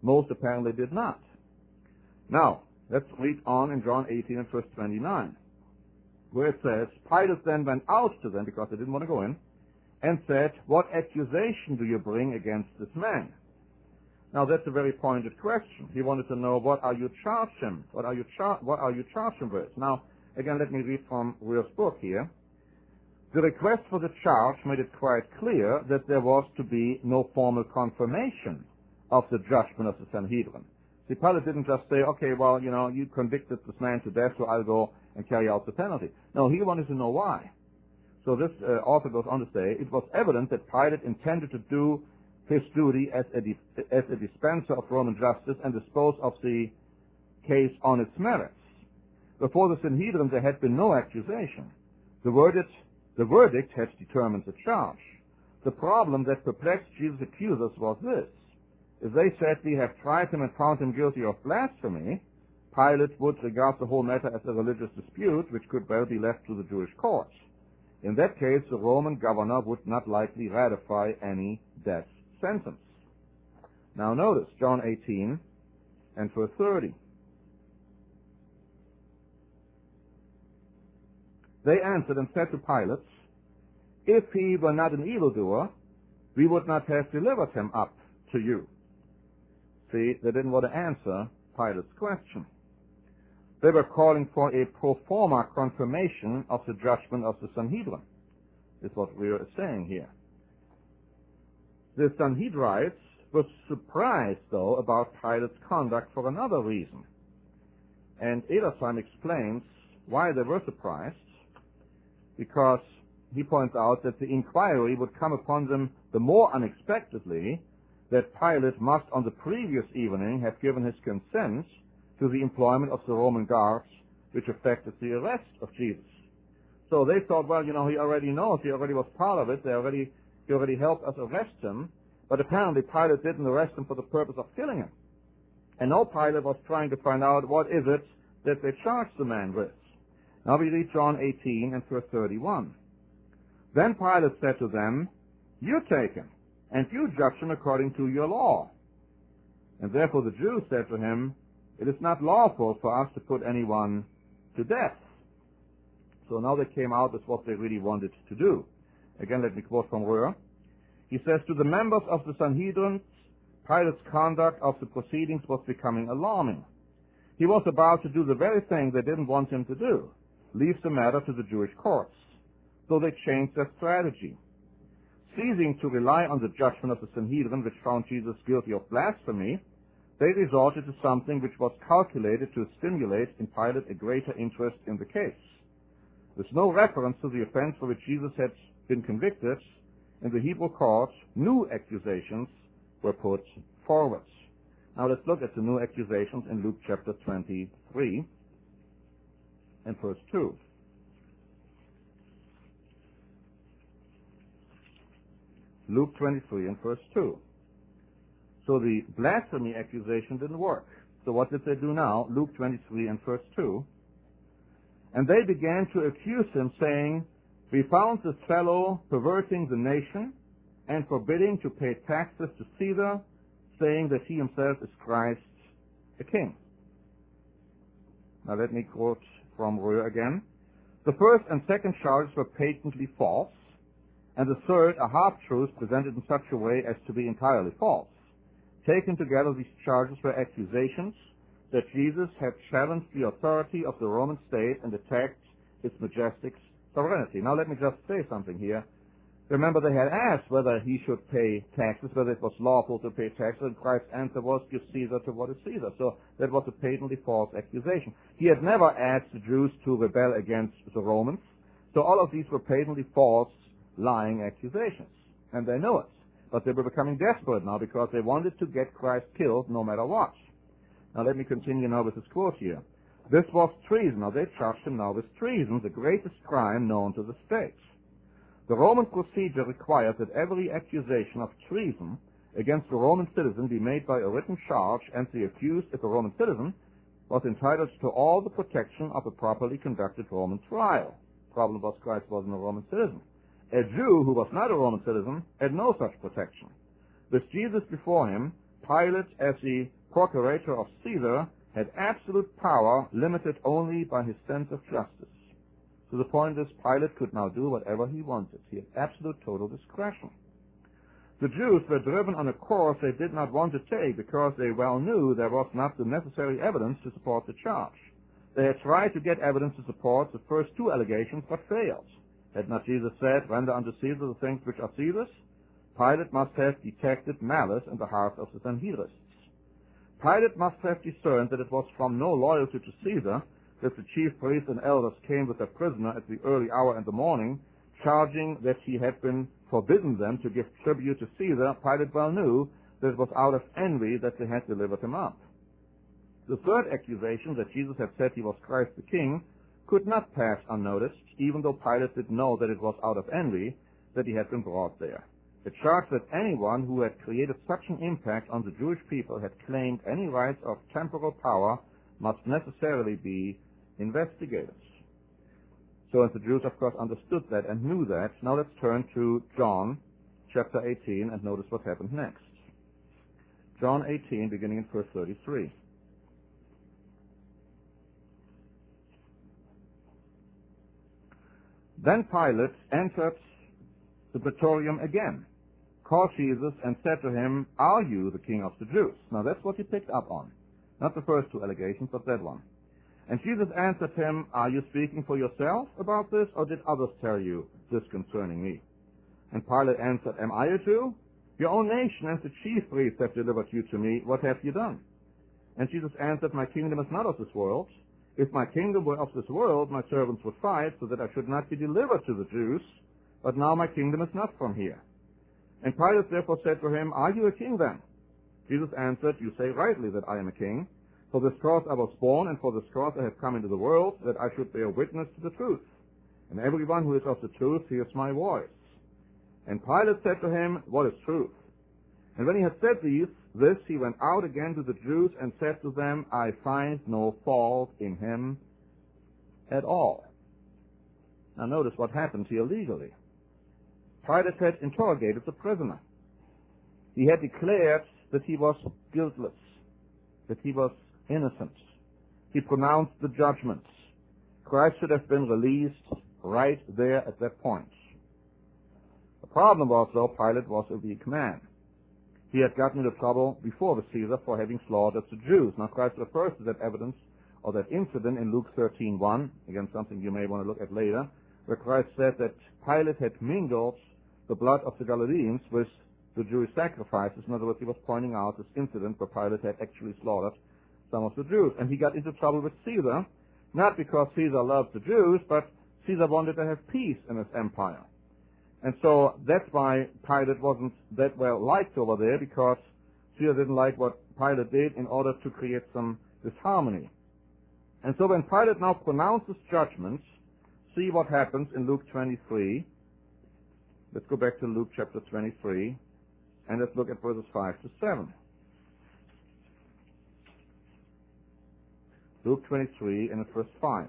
[SPEAKER 1] Most apparently did not. Now, let's read on in John 18 and verse 29, where it says, Pilate then went out to them, because they didn't want to go in, and said, What accusation do you bring against this man? Now, that's a very pointed question. He wanted to know, what are you charged him? What are you charged him with? Now, again, let me read from Rear's book here. The request for the charge made it quite clear that there was to be no formal confirmation of the judgment of the Sanhedrin. See, Pilate didn't just say, okay, well, you convicted this man to death, so I'll go and carry out the penalty. No, he wanted to know why. So this author goes on to say, it was evident that Pilate intended to do his duty as a dispenser of Roman justice and dispose of the case on its merits. Before the Sanhedrin, there had been no accusation. The verdict had determined the charge. The problem that perplexed Jesus' accusers was this. If they said, we have tried him and found him guilty of blasphemy, Pilate would regard the whole matter as a religious dispute which could well be left to the Jewish courts. In that case, the Roman governor would not likely ratify any death sentence. Now notice John 18 and verse 30. They answered and said to Pilate, If he were not an evildoer, we would not have delivered him up to you. See, they didn't want to answer Pilate's question. They were calling for a pro forma confirmation of the judgment of the Sanhedrin, is what we are saying here. The Sanhedrites were surprised, though, about Pilate's conduct for another reason. And Edersheim explains why they were surprised, because he points out that the inquiry would come upon them the more unexpectedly that Pilate must on the previous evening have given his consent to the employment of the Roman guards which effected the arrest of Jesus. So they thought, well, he already knows, he already was part of it, he already helped us arrest him, but apparently Pilate didn't arrest him for the purpose of killing him. And now Pilate was trying to find out what is it that they charged the man with. Now we read John 18 and verse 31. Then Pilate said to them, You take him, and you judge him according to your law. And therefore the Jews said to him, It is not lawful for us to put anyone to death. So now they came out with what they really wanted to do. Again, let me quote from Röhr. He says, To the members of the Sanhedrin, Pilate's conduct of the proceedings was becoming alarming. He was about to do the very thing they didn't want him to do, leave the matter to the Jewish courts. So they changed their strategy. Ceasing to rely on the judgment of the Sanhedrin, which found Jesus guilty of blasphemy, they resorted to something which was calculated to stimulate in Pilate a greater interest in the case. With no reference to the offense for which Jesus had been convicted, in the Hebrew court, new accusations were put forward. Now let's look at the new accusations in Luke chapter 23 and verse 2. Luke 23 and verse 2. So the blasphemy accusation didn't work. So what did they do now? Luke 23 and verse 2. And they began to accuse him, saying, We found this fellow perverting the nation and forbidding to pay taxes to Caesar, saying that he himself is Christ, the king. Now let me quote from Röhr again. The first and second charges were patently false, and the third a half-truth presented in such a way as to be entirely false. Taken together, these charges were accusations that Jesus had challenged the authority of the Roman state and attacked its majestic sovereignty. Now let me just say something here. Remember, they had asked whether he should pay taxes, whether it was lawful to pay taxes, and Christ's answer was, Give Caesar to what is Caesar. So that was a patently false accusation. He had never asked the Jews to rebel against the Romans. So all of these were patently false, lying accusations. And they know it. But they were becoming desperate now because they wanted to get Christ killed no matter what. Now let me continue now with this quote here. This was treason. Now they charged him now with treason, the greatest crime known to the state. The Roman procedure required that every accusation of treason against a Roman citizen be made by a written charge, and the accused, if a Roman citizen, was entitled to all the protection of a properly conducted Roman trial. The problem was Christ wasn't a Roman citizen. A Jew who was not a Roman citizen had no such protection. With Jesus before him, Pilate, as the procurator of Caesar, had absolute power limited only by his sense of justice. So the point is, Pilate could now do whatever he wanted. He had absolute total discretion. The Jews were driven on a course they did not want to take because they well knew there was not the necessary evidence to support the charge. They had tried to get evidence to support the first two allegations, but failed. Had not Jesus said, "Render unto Caesar the things which are Caesar's"? Pilate must have detected malice in the heart of the Sanhedrists. Pilate must have discerned that it was from no loyalty to Caesar that the chief priests and elders came with their prisoner at the early hour in the morning, charging that he had been forbidden them to give tribute to Caesar. Pilate well knew that it was out of envy that they had delivered him up. The third accusation, that Jesus had said he was Christ the King, could not pass unnoticed, even though Pilate did know that it was out of envy that he had been brought there. It charged that anyone who had created such an impact on the Jewish people had claimed any rights of temporal power must necessarily be investigated. So as the Jews, of course, understood that and knew that, now let's turn to John chapter 18 and notice what happened next. John 18, beginning in verse 33. Then Pilate entered the praetorium again, called Jesus, and said to him, "Are you the king of the Jews?" Now that's what he picked up on. Not the first two allegations, but that one. And Jesus answered him, "Are you speaking for yourself about this, or did others tell you this concerning me?" And Pilate answered, "Am I a Jew? Your own nation and the chief priests have delivered you to me. What have you done?" And Jesus answered, "My kingdom is not of this world. If my kingdom were of this world, my servants would fight so that I should not be delivered to the Jews. But now my kingdom is not from here." And Pilate therefore said to him, "Are you a king then?" Jesus answered, "You say rightly that I am a king. For this cause I was born, and for this cause I have come into the world, that I should bear witness to the truth. And everyone who is of the truth hears my voice." And Pilate said to him, "What is truth?" And when he had said this, he went out again to the Jews and said to them, "I find no fault in him at all." Now notice what happened here legally. Pilate had interrogated the prisoner. He had declared that he was guiltless, that he was innocent. He pronounced the judgment. Christ should have been released right there at that point. The problem was, though, Pilate was a weak man. He had gotten into trouble before with Caesar for having slaughtered the Jews. Now Christ refers to that evidence or that incident in Luke 13:1, again something you may want to look at later, where Christ said that Pilate had mingled the blood of the Galileans with the Jewish sacrifices. In other words, he was pointing out this incident where Pilate had actually slaughtered some of the Jews. And he got into trouble with Caesar, not because Caesar loved the Jews, but Caesar wanted to have peace in his empire. And so that's why Pilate wasn't that well liked over there, because Caesar didn't like what Pilate did in order to create some disharmony. And so when Pilate now pronounces judgment, see what happens in Luke 23. Let's go back to Luke chapter 23, and let's look at verses 5 to 7. Luke 23 and verse 5.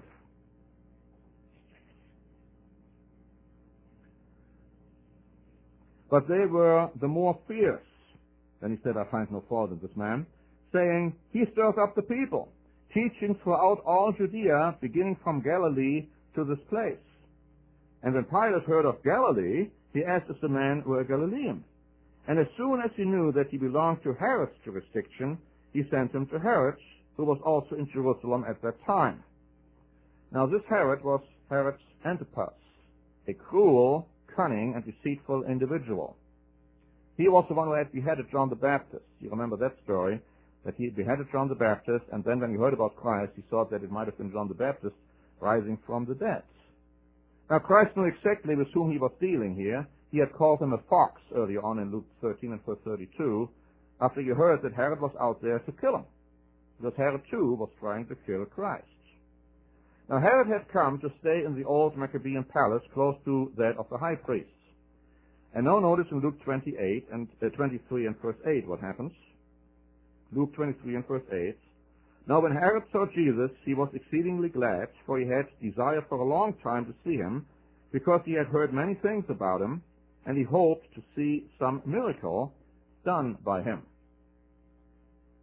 [SPEAKER 1] But they were the more fierce. Then he said, "I find no fault in this man," saying, "He stirs up the people, teaching throughout all Judea, beginning from Galilee to this place." And when Pilate heard of Galilee, he asked if the man were a Galilean. And as soon as he knew that he belonged to Herod's jurisdiction, he sent him to Herod, who was also in Jerusalem at that time. Now this Herod was Herod Antipas, a cruel, cunning, and deceitful individual. He was the one who had beheaded John the Baptist. You remember that story, that he beheaded John the Baptist, and then when he heard about Christ, he thought that it might have been John the Baptist rising from the dead. Now Christ knew exactly with whom he was dealing here. He had called him a fox earlier on in Luke 13 and verse 32, after he heard that Herod was out there to kill him, because Herod too was trying to kill Christ. Now Herod had come to stay in the old Maccabean palace close to that of the high priests. And now notice in Luke 23 and verse 8 what happens. Luke 23 and verse 8. Now when Herod saw Jesus, he was exceedingly glad, for he had desired for a long time to see him, because he had heard many things about him, and he hoped to see some miracle done by him.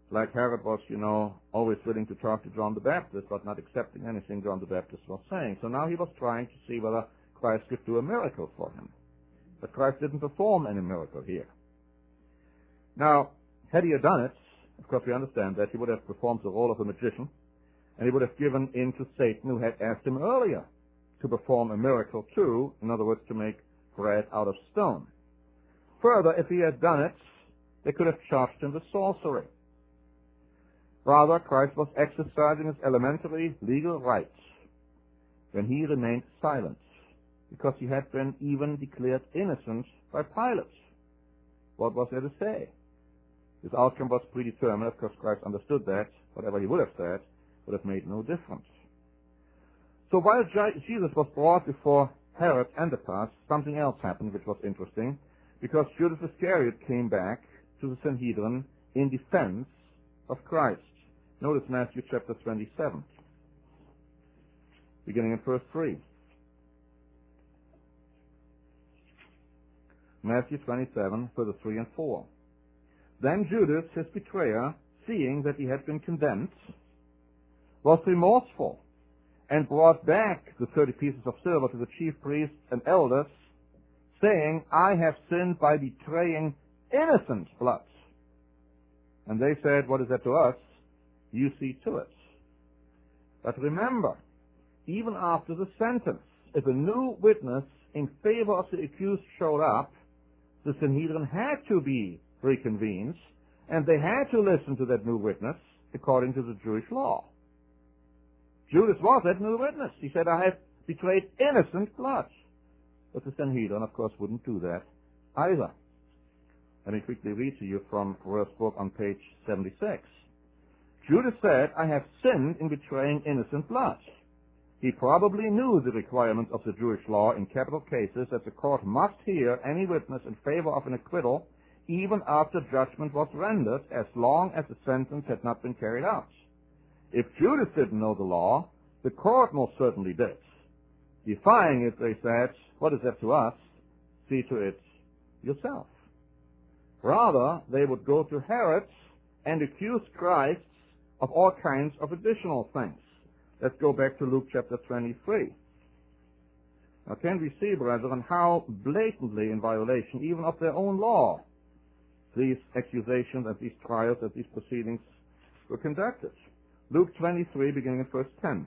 [SPEAKER 1] like Herod was, always willing to talk to John the Baptist, but not accepting anything John the Baptist was saying. So now he was trying to see whether Christ could do a miracle for him. But Christ didn't perform any miracle here. Now, had he done it, of course we understand that he would have performed the role of a magician, and he would have given in to Satan, who had asked him earlier to perform a miracle too, in other words, to make bread out of stone. Further, if he had done it, they could have charged him with sorcery. Rather, Christ was exercising his elementary legal rights when he remained silent, because he had been even declared innocent by Pilate. What was there to say? His outcome was predetermined. Of course, Christ understood that. Whatever he would have said would have made no difference. So while Jesus was brought before Herod Antipas, something else happened which was interesting, because Judas Iscariot came back to the Sanhedrin in defense of Christ. Notice Matthew chapter 27, beginning in verse 3. Matthew 27, verses 3 and 4. Then Judas, his betrayer, seeing that he had been condemned, was remorseful, and brought back the 30 pieces of silver to the chief priests and elders, saying, I have sinned by betraying innocent blood. And they said, what is that to us? You see to it. But remember, even after the sentence, if a new witness in favor of the accused showed up, the Sanhedrin had to be reconvened, and they had to listen to that new witness according to the Jewish law. Judas was that new witness. He said, I have betrayed innocent blood. But the Sanhedrin, of course, wouldn't do that either. Let me quickly read to you from Rohr's book on page 76. Judas said, I have sinned in betraying innocent blood. He probably knew the requirements of the Jewish law in capital cases, that the court must hear any witness in favor of an acquittal even after judgment was rendered, as long as the sentence had not been carried out. If Judas didn't know the law, the court most certainly did. Defying it, they said, what is that to us? See to it yourself. Rather, they would go to Herod and accuse Christ of all kinds of additional things. Let's go back to Luke chapter 23. Now, can we see, brethren, how blatantly in violation even of their own law these accusations and these trials and these proceedings were conducted? Luke 23, beginning at verse 10.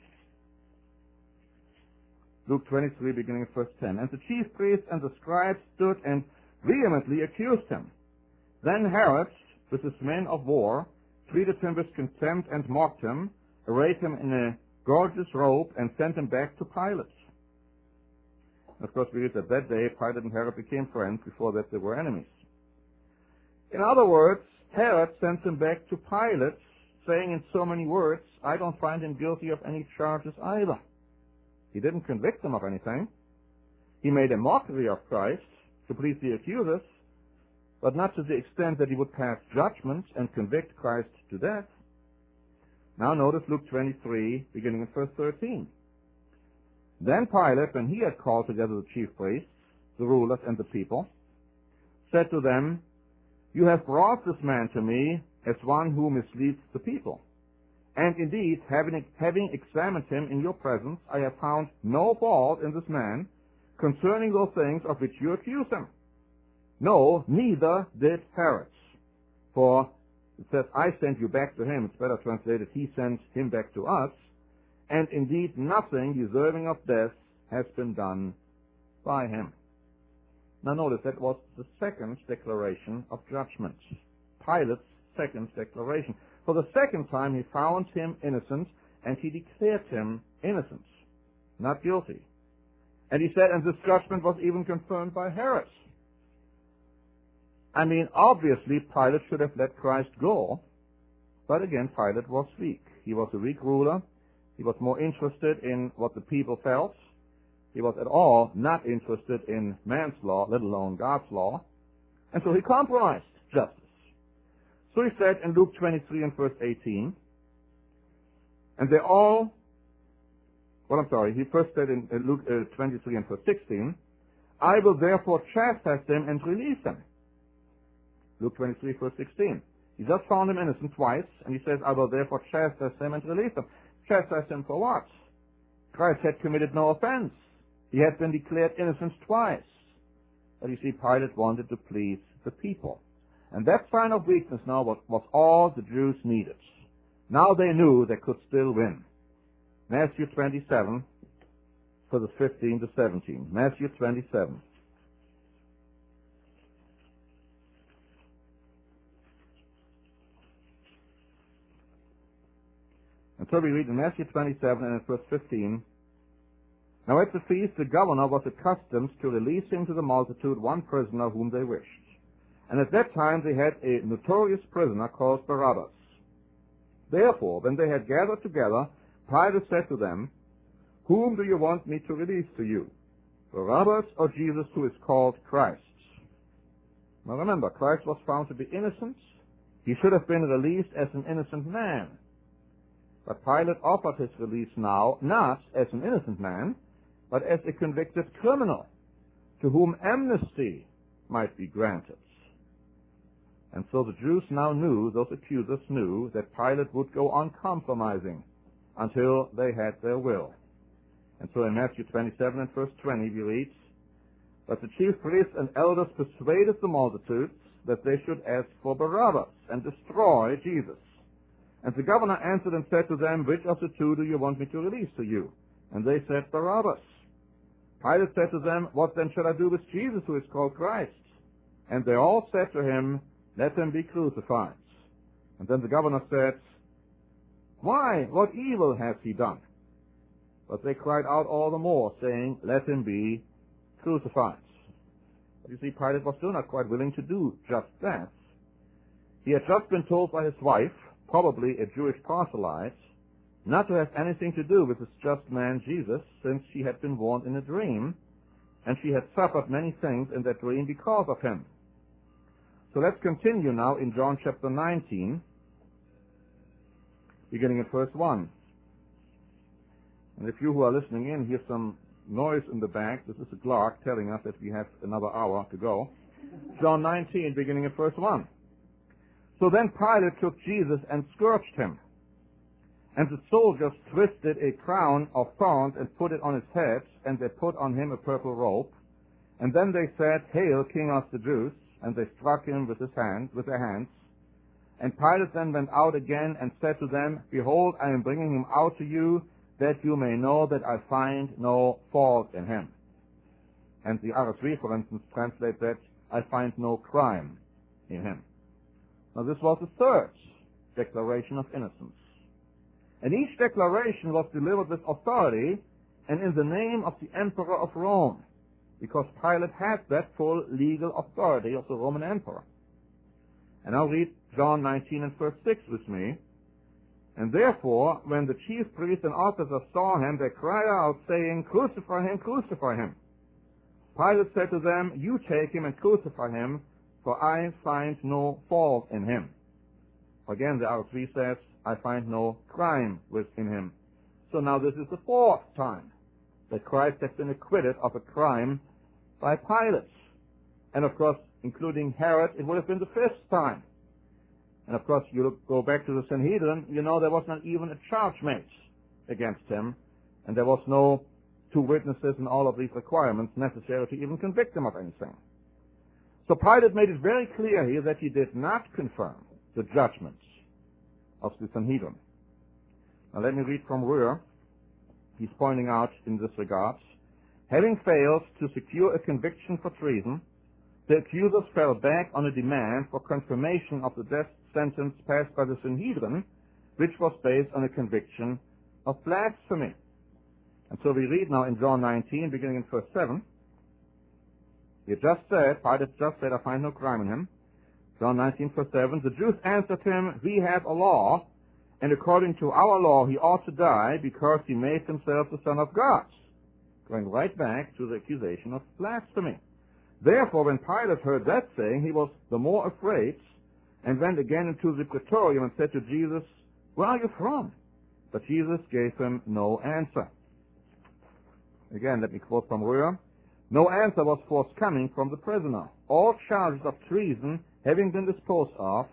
[SPEAKER 1] Luke 23, beginning at verse 10. And the chief priests and the scribes stood and vehemently accused him. Then Herod, with his men of war, treated him with contempt and mocked him, arrayed him in a gorgeous robe, and sent him back to Pilate. Of course, we read that day Pilate and Herod became friends. Before that, they were enemies. In other words, Herod sent him back to Pilate, saying in so many words, I don't find him guilty of any charges either. He didn't convict him of anything. He made a mockery of Christ to please the accusers, but not to the extent that he would pass judgment and convict Christ to death. Now notice Luke 23, beginning at verse 13. Then Pilate, when he had called together the chief priests, the rulers, and the people, said to them, You have brought this man to me as one who misleads the people. And indeed, having examined him in your presence, I have found no fault in this man concerning those things of which you accuse him. No, neither did Herod. For it says, I sent you back to him. It's better translated, he sent him back to us. And indeed, nothing deserving of death has been done by him. Now notice, that was the second declaration of judgment. Pilate's second declaration. For the second time, he found him innocent, and he declared him innocent, not guilty. And he said, and this judgment was even confirmed by Herod. I mean, obviously, Pilate should have let Christ go, but again, Pilate was weak. He was a weak ruler. He was more interested in what the people felt. He was at all not interested in man's law, let alone God's law. And so he compromised justice. So he said in Luke 23 and verse 18, and they all, he first said in Luke 23 and verse 16, I will therefore chastise them and release them. Luke 23 verse 16. He just found him innocent twice, and he says, I will therefore chastise him and release him. Chastise him for what? Christ had committed no offense. He had been declared innocent twice. But you see, Pilate wanted to please the people. And that sign of weakness now was all the Jews needed. Now they knew they could still win. Matthew 27, verses 15 to 17. Matthew 27. And so we read in Matthew 27 and in verse 15, Now at the feast the governor was accustomed to release him to the multitude one prisoner whom they wished. And at that time they had a notorious prisoner called Barabbas. Therefore, when they had gathered together, Pilate said to them, Whom do you want me to release to you, Barabbas or Jesus who is called Christ? Now remember, Christ was found to be innocent. He should have been released as an innocent man. But Pilate offered his release now, not as an innocent man, but as a convicted criminal, to whom amnesty might be granted. And so the Jews now knew, those accusers knew, that Pilate would go on compromising until they had their will. And so in Matthew 27 and verse 20 we read, But the chief priests and elders persuaded the multitudes that they should ask for Barabbas and destroy Jesus. And the governor answered and said to them, Which of the two do you want me to release to you? And they said, Barabbas. Pilate said to them, What then shall I do with Jesus who is called Christ? And they all said to him, Let him be crucified. And then the governor said, Why? What evil has he done? But they cried out all the more, saying, Let him be crucified. But you see, Pilate was still not quite willing to do just that. He had just been told by his wife, probably a Jewish proselyte, not to have anything to do with this just man Jesus, since she had been warned in a dream, and she had suffered many things in that dream because of him. So let's continue now in John chapter 19, beginning at verse 1. And if you who are listening in hear some noise in the back, this is a clock telling us that we have another hour to go. John 19, beginning at verse 1. So then Pilate took Jesus and scourged him. And the soldiers twisted a crown of thorns and put it on his head, and they put on him a purple robe. And then they said, Hail, King of the Jews! And they struck him with their hands. And Pilate then went out again and said to them, Behold, I am bringing him out to you, that you may know that I find no fault in him. And the RSV, for instance, translates that, I find no crime in him. Now this was the third declaration of innocence. And each declaration was delivered with authority and in the name of the Emperor of Rome, because Pilate had that full legal authority of the Roman Emperor. And now read John 19 and verse 6 with me. And therefore, when the chief priests and officers saw him, they cried out, saying, Crucify him, crucify him. Pilate said to them, You take him and crucify him, for I find no fault in him. Again, the RSV says, I find no crime within him. So now this is the fourth time that Christ has been acquitted of a crime by Pilate. And of course, including Herod, it would have been the fifth time. And of course, you go back to the Sanhedrin, you know there was not even a charge made against him, and there was no two witnesses and all of these requirements necessary to even convict him of anything. So Pilate made it very clear here that he did not confirm the judgments of the Sanhedrin. Now let me read from Röhr. He's pointing out in this regard, having failed to secure a conviction for treason, the accusers fell back on a demand for confirmation of the death sentence passed by the Sanhedrin, which was based on a conviction of blasphemy. And so we read now in John 19, beginning in verse 7. Pilate just said, I find no crime in him. John 19, verse 7, the Jews answered him, We have a law, and according to our law he ought to die because he made himself the Son of God. Going right back to the accusation of blasphemy. Therefore, when Pilate heard that saying, he was the more afraid, and went again into the praetorium and said to Jesus, Where are you from? But Jesus gave him no answer. Again, let me quote from Röhr. No answer was forthcoming from the prisoner. All charges of treason having been disposed of,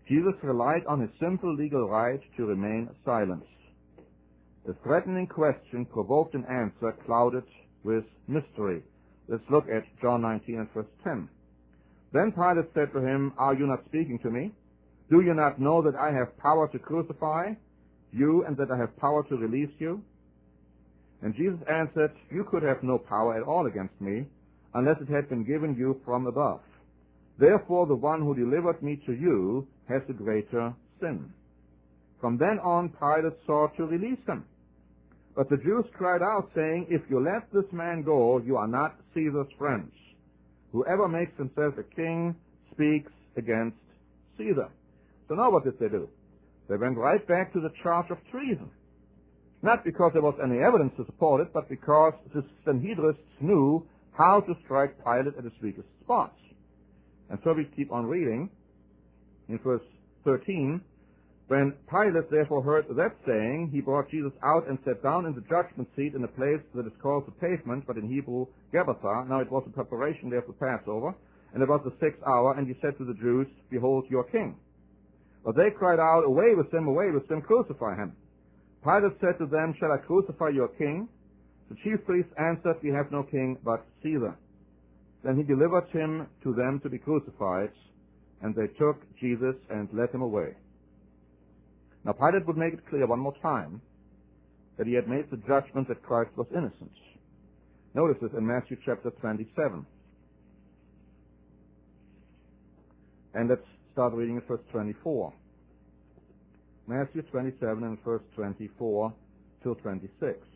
[SPEAKER 1] Jesus relied on his simple legal right to remain silent. The threatening question provoked an answer clouded with mystery. Let's look at John 19 and verse 10. Then Pilate said to him, "Are you not speaking to me? Do you not know that I have power to crucify you and that I have power to release you?" And Jesus answered, "You could have no power at all against me unless it had been given you from above. Therefore the one who delivered me to you has a greater sin." From then on Pilate sought to release him. But the Jews cried out, saying, "If you let this man go, you are not Caesar's friends. Whoever makes himself a king speaks against Caesar." So now what did they do? They went right back to the charge of treason. Not because there was any evidence to support it, but because the Sanhedrists knew how to strike Pilate at his weakest spots. And so we keep on reading in verse 13. When Pilate therefore heard that saying, he brought Jesus out and sat down in the judgment seat in a place that is called the pavement, but in Hebrew, Gabbatha. Now it was a preparation there for Passover, and it was the 6th hour, and he said to the Jews, "Behold your king." But they cried out, away with him, crucify him." Pilate said to them, "Shall I crucify your king?" The chief priests answered, "We have no king but Caesar." Then he delivered him to them to be crucified, and they took Jesus and led him away. Now Pilate would make it clear one more time that he had made the judgment that Christ was innocent. Notice this in Matthew chapter 27. And let's start reading at verse 24. Matthew 27 and verse 24 till 26.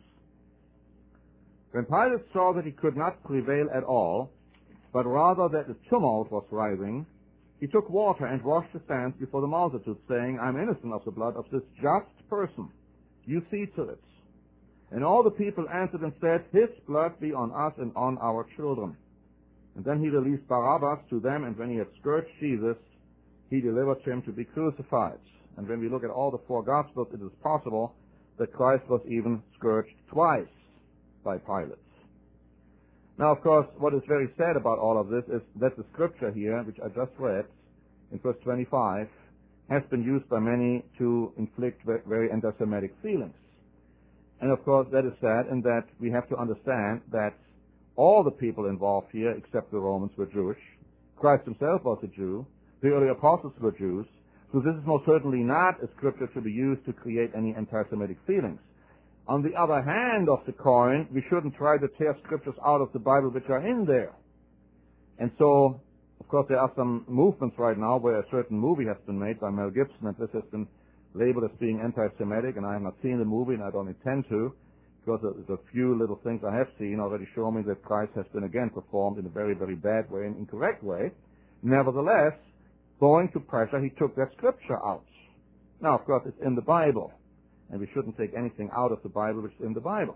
[SPEAKER 1] When Pilate saw that he could not prevail at all, but rather that a tumult was rising, he took water and washed his hands before the multitude, saying, "I am innocent of the blood of this just person. You see to it." And all the people answered and said, "His blood be on us and on our children." And then he released Barabbas to them, and when he had scourged Jesus, he delivered him to be crucified. And when we look at all the 4 Gospels, it is possible that Christ was even scourged twice by Pilate. Now, of course, what is very sad about all of this is that the scripture here, which I just read in verse 25, has been used by many to inflict very anti-Semitic feelings. And of course, that is sad in that we have to understand that all the people involved here, except the Romans, were Jewish. Christ himself was a Jew. The early apostles were Jews. So this is most certainly not a scripture to be used to create any anti-Semitic feelings. On the other hand of the coin, we shouldn't try to tear scriptures out of the Bible which are in there. And so, of course, there are some movements right now where a certain movie has been made by Mel Gibson, and this has been labeled as being anti-Semitic, and I have not seen the movie, and I don't intend to, because the few little things I have seen already show me that Christ has been again performed in a very, very bad way, an incorrect way. Nevertheless, going to pressure, he took that scripture out. Now, of course, it's in the Bible, and we shouldn't take anything out of the Bible which is in the Bible.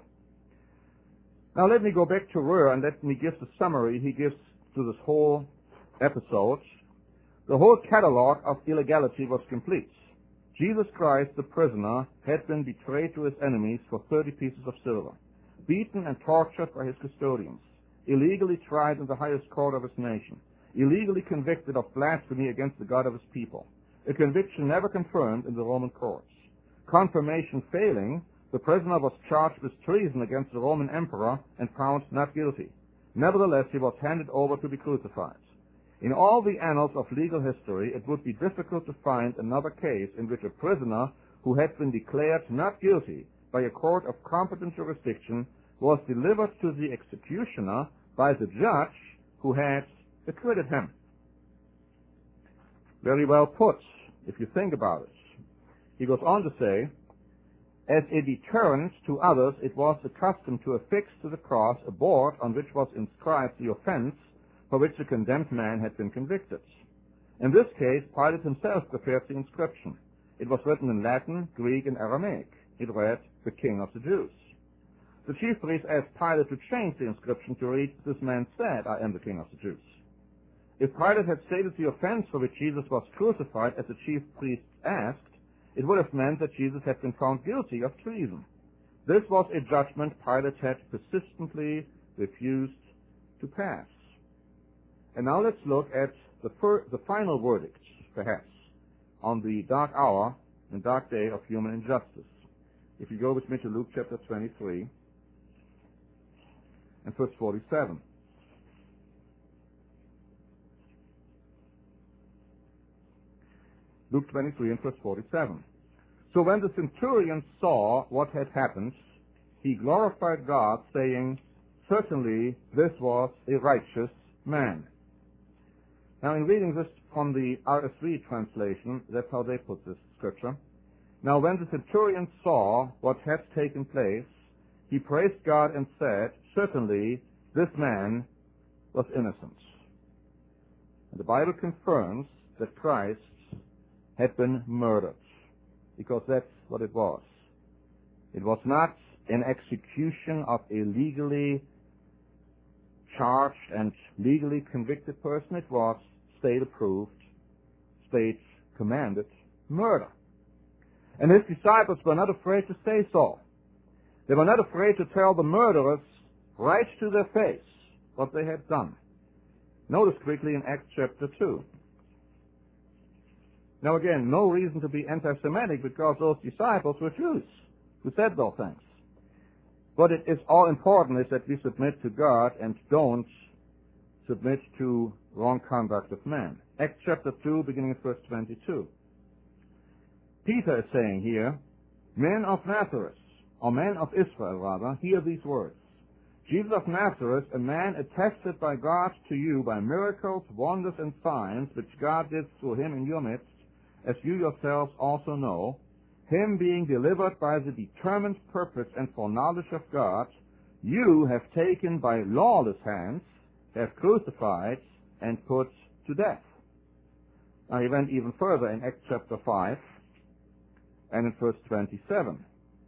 [SPEAKER 1] Now, let me go back to Röhr, and let me give the summary he gives to this whole episode. The whole catalog of illegality was complete. Jesus Christ, the prisoner, had been betrayed to his enemies for 30 pieces of silver, beaten and tortured by his custodians, illegally tried in the highest court of his nation, illegally convicted of blasphemy against the God of his people, a conviction never confirmed in the Roman courts. Confirmation failing, the prisoner was charged with treason against the Roman emperor and found not guilty. Nevertheless, he was handed over to be crucified. In all the annals of legal history, it would be difficult to find another case in which a prisoner who had been declared not guilty by a court of competent jurisdiction was delivered to the executioner by the judge who had acquitted him. Very well put, if you think about it. He goes on to say, as a deterrent to others, it was the custom to affix to the cross a board on which was inscribed the offense for which the condemned man had been convicted. In this case, Pilate himself prepared the inscription. It was written in Latin, Greek, and Aramaic. It read, "The King of the Jews." The chief priests asked Pilate to change the inscription to read, "This man said, I am the King of the Jews." If Pilate had stated the offense for which Jesus was crucified as the chief priests asked, it would have meant that Jesus had been found guilty of treason. This was a judgment Pilate had persistently refused to pass. And now let's look at the final verdict, perhaps, on the dark hour and dark day of human injustice. If you go with me to Luke chapter 23 and verse 47. Luke 23 and verse 47. So when the centurion saw what had happened, he glorified God, saying, certainly this was a righteous man. Now in reading this from the RSV translation, that's how they put this scripture. Now when the centurion saw what had taken place, he praised God and said, certainly this man was innocent. And the Bible confirms that Christ had been murdered, because that's what it was. It was not an execution of a legally charged and legally convicted person. It was state-approved, state-commanded murder. And his disciples were not afraid to say so. They were not afraid to tell the murderers right to their face what they had done. Notice quickly in Acts chapter 2. Now again, no reason to be anti-Semitic because those disciples were Jews who said those things. What it is all important is that we submit to God and don't submit to wrong conduct of man. Acts chapter 2, beginning at verse 22. Peter is saying here, men of Nazareth, or men of Israel rather, hear these words. Jesus of Nazareth, a man attested by God to you by miracles, wonders, and signs, which God did through him in your midst, as you yourselves also know, him being delivered by the determined purpose and foreknowledge of God, you have taken by lawless hands, have crucified, and put to death. Now he went even further in Acts chapter 5 and in verse 27.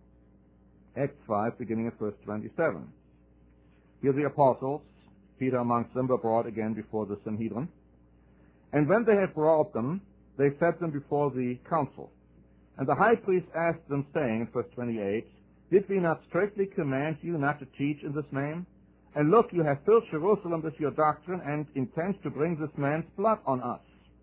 [SPEAKER 1] Acts 5, beginning at verse 27. Here the apostles, Peter amongst them, were brought again before the Sanhedrin. And when they had brought them, they set them before the council. And the high priest asked them, saying, in verse 28, did we not strictly command you not to teach in this name? And look, you have filled Jerusalem with your doctrine, and intend to bring this man's blood on us.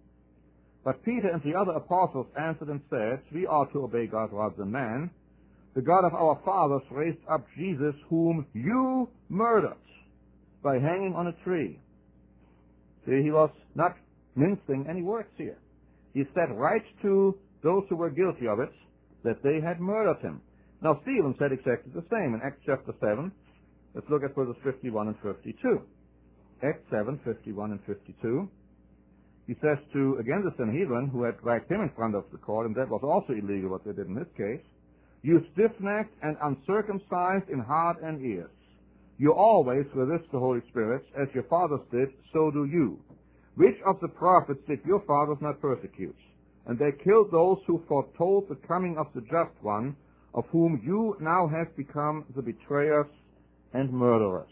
[SPEAKER 1] But Peter and the other apostles answered and said, we ought to obey God rather than man. The God of our fathers raised up Jesus, whom you murdered by hanging on a tree. See, he was not mincing any words here. He said right to those who were guilty of it that they had murdered him. Now Stephen said exactly the same in Acts chapter 7. Let's look at verses 51 and 52. Acts 7, 51 and 52. He says to, again, the Sanhedrin, who had dragged him in front of the court, and that was also illegal what they did in this case, you stiff-necked and uncircumcised in heart and ears. You always resist the Holy Spirit, as your fathers did, so do you. Which of the prophets did your fathers not persecute? And they killed those who foretold the coming of the Just One, of whom you now have become the betrayers and murderers.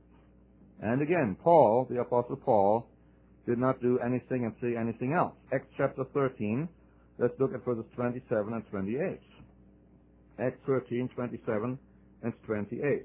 [SPEAKER 1] And again, Paul, the Apostle Paul, did not do anything and say anything else. Acts chapter 13, let's look at verses 27 and 28. Acts 13, 27 and 28.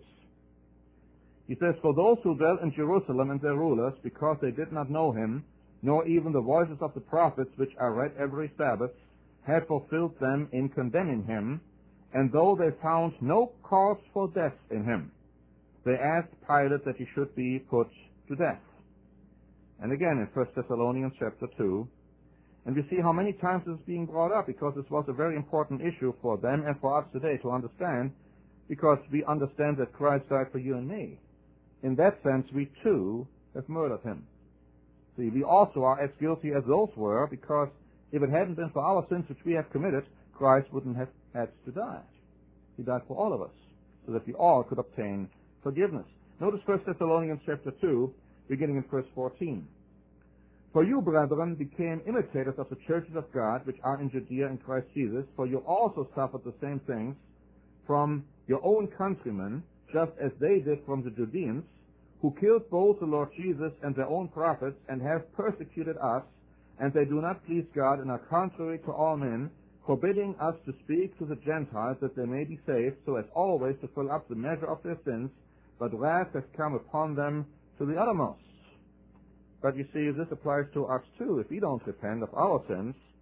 [SPEAKER 1] He says, for those who dwell in Jerusalem and their rulers, because they did not know him, nor even the voices of the prophets which are read every Sabbath, had fulfilled them in condemning him, and though they found no cause for death in him, they asked Pilate that he should be put to death. And again in 1 Thessalonians chapter 2, and we see how many times this is being brought up, because this was a very important issue for them and for us today to understand, because we understand that Christ died for you and me. In that sense, we too have murdered him. See, we also are as guilty as those were, because if it hadn't been for our sins which we have committed, Christ wouldn't have had to die. He died for all of us, so that we all could obtain forgiveness. Notice 1 Thessalonians chapter 2, beginning in verse 14. For you, brethren, became imitators of the churches of God, which are in Judea in Christ Jesus, for you also suffered the same things from your own countrymen, just as they did from the Judeans, who killed both the Lord Jesus and their own prophets, and have persecuted us, and they do not please God, and are contrary to all men, forbidding us to speak to the Gentiles, that they may be saved, so as always to fill up the measure of their sins, but wrath has come upon them to the uttermost. But you see, this applies to us too. If we don't repent of our sins,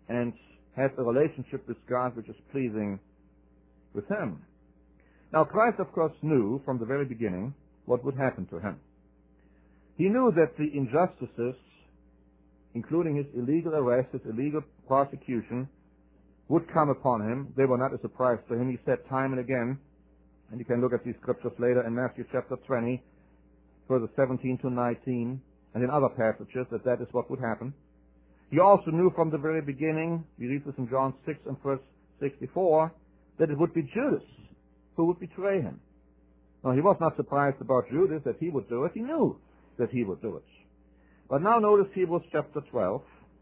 [SPEAKER 1] and has a relationship with God which is pleasing with Him. Now, Christ, of course, knew from the very beginning what would happen to Him. He knew that the injustices, including His illegal arrest, His illegal prosecution, would come upon Him. They were not a surprise to Him. He said time and again, and you can look at these scriptures later in Matthew chapter 20, verses 17 to 19, and in other passages, that that is what would happen. He also knew from the very beginning, we read this in John 6 and verse 64, that it would be Judas who would betray Him. Now, He was not surprised about Judas, that he would do it. He knew that he would do it. But now notice Hebrews chapter 12,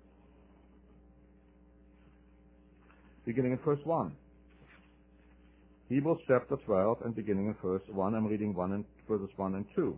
[SPEAKER 1] beginning in verse 1. Hebrews chapter 12 and beginning in verse 1. I'm reading verses 1 and 2.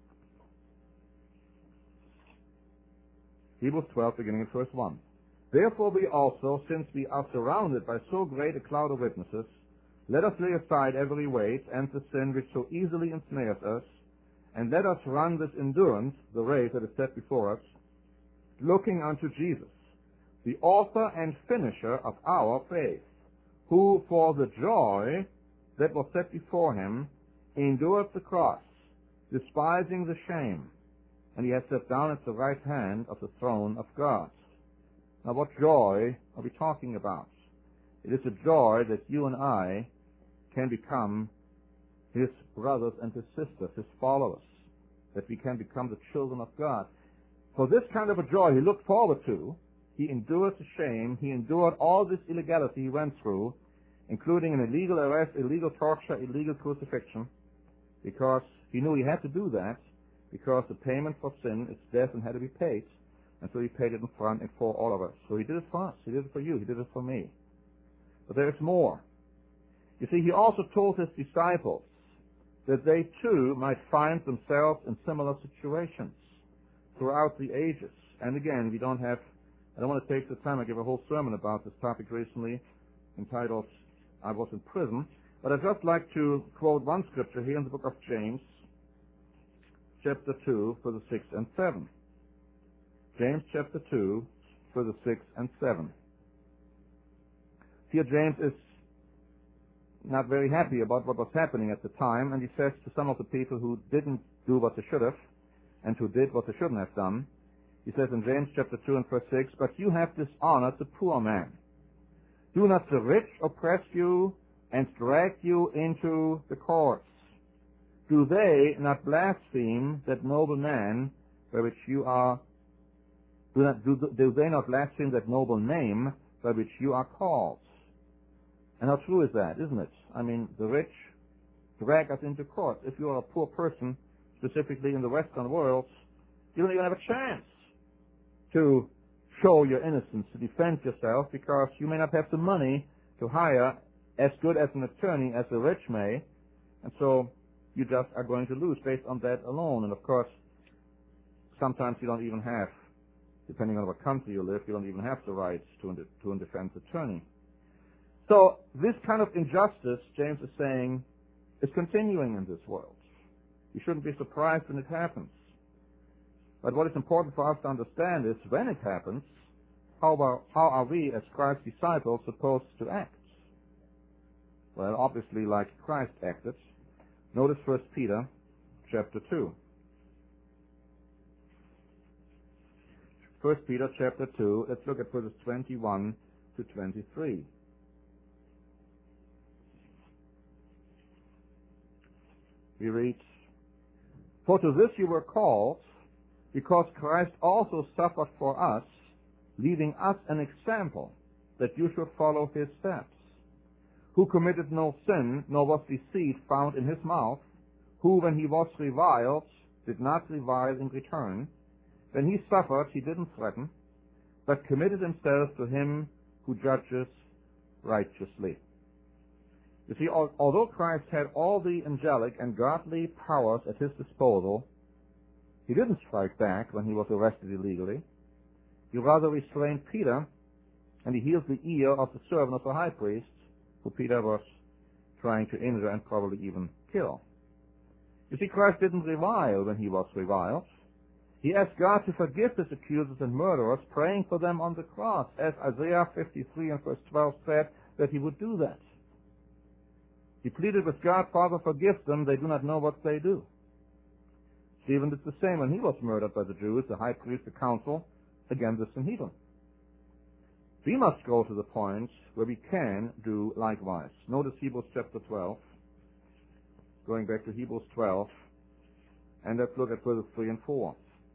[SPEAKER 1] Hebrews 12, beginning in verse 1. Therefore we also, since we are surrounded by so great a cloud of witnesses, let us lay aside every weight and the sin which so easily ensnares us, and let us run with endurance the race that is set before us, looking unto Jesus, the author and finisher of our faith, who for the joy that was set before Him endured the cross, despising the shame, and He has sat down at the right hand of the throne of God. Now, what joy are we talking about? It is a joy that you and I can become His brothers and His sisters, His followers, that we can become the children of God. For this kind of a joy He looked forward to. He endured the shame. He endured all this illegality He went through, including an illegal arrest, illegal torture, illegal crucifixion, because He knew He had to do that, because the payment for sin is death and had to be paid. And so He paid it in front and for all of us. So He did it for us. He did it for you. He did it for me. But there is more. You see, He also told His disciples that they too might find themselves in similar situations throughout the ages. And again, I don't want to take the time. I gave a whole sermon about this topic recently entitled, I Was in Prison. But I'd just like to quote one scripture here in the book of James, chapter 2, verses 6 and 7. James chapter 2, verses 6 and 7. Here James is not very happy about what was happening at the time, and he says to some of the people who didn't do what they should have, and who did what they shouldn't have done, he says in James chapter 2 and verse 6, but you have dishonored the poor man. Do not the rich oppress you and drag you into the courts? Do they not blaspheme that noble man by which you are? Do they not blaspheme that noble name by which you are called? And how true is that, isn't it? I mean, the rich drag us into court. If you are a poor person, specifically in the Western world, you don't even have a chance to show your innocence, to defend yourself, because you may not have the money to hire as good as an attorney as the rich may, and so you just are going to lose based on that alone. And of course, sometimes you don't even have, depending on what country you live, you don't even have the rights to a defense attorney. So this kind of injustice, James is saying, is continuing in this world. You shouldn't be surprised when it happens. But what is important for us to understand is when it happens, how are we as Christ's disciples supposed to act? Well, obviously like Christ acted. Notice 1 Peter chapter 2. 1 Peter chapter 2, let's look at verses 21 to 23. We read, for to this you were called, because Christ also suffered for us, leaving us an example, that you should follow His steps, who committed no sin, nor was deceit found in His mouth, who, when He was reviled, did not revile in return. When He suffered, He didn't threaten, but committed Himself to Him who judges righteously. You see, although Christ had all the angelic and godly powers at His disposal, He didn't strike back when He was arrested illegally. He rather restrained Peter, and He healed the ear of the servant of the high priest, who Peter was trying to injure and probably even kill. You see, Christ didn't revile when He was reviled. He asked God to forgive his accusers and murderers, praying for them on the cross, as Isaiah 53 and verse 12 said that he would do that. He pleaded with God, Father, forgive them, they do not know what they do. Stephen did the same when he was murdered by the Jews, the high priest, the council, against the Sanhedrin. We must go to the point where we can do likewise. Notice Hebrews chapter 12. Going back to Hebrews 12, and let's look at verses 3 and 4.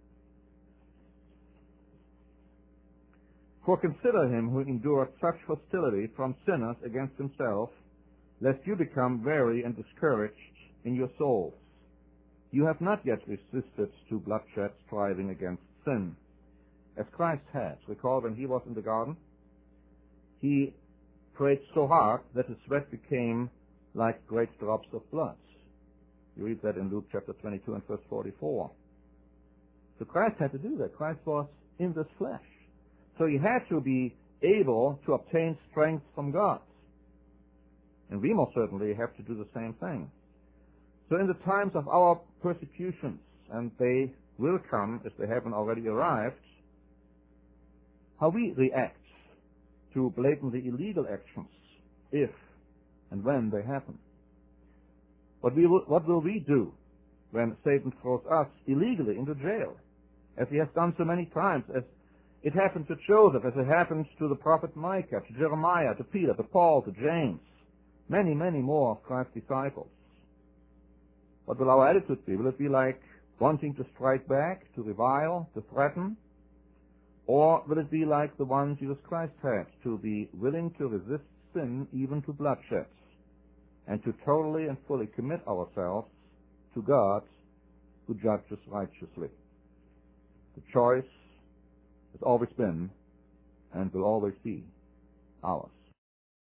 [SPEAKER 1] For consider him who endured such hostility from sinners against himself, lest you become weary and discouraged in your souls. You have not yet resisted to bloodshed, striving against sin, as Christ has. Recall when he was in the garden? He prayed so hard that his sweat became like great drops of blood. You read that in Luke chapter 22 and verse 44. So Christ had to do that. Christ was in this flesh. So he had to be able to obtain strength from God. And we most certainly have to do the same thing. So in the times of our persecutions, and they will come if they haven't already arrived, how we react to blatantly illegal actions, if and when they happen. What will we do when Satan throws us illegally into jail, as he has done so many times, as it happened to Joseph, as it happened to the prophet Micah, to Jeremiah, to Peter, to Paul, to James, many, many more of Christ's disciples? What will our attitude be? Will it be like wanting to strike back, to revile, to threaten? Or will it be like the one Jesus Christ had, to be willing to resist sin even to bloodshed, and to totally and fully commit ourselves to God who judges righteously? The choice has always been and will always be ours.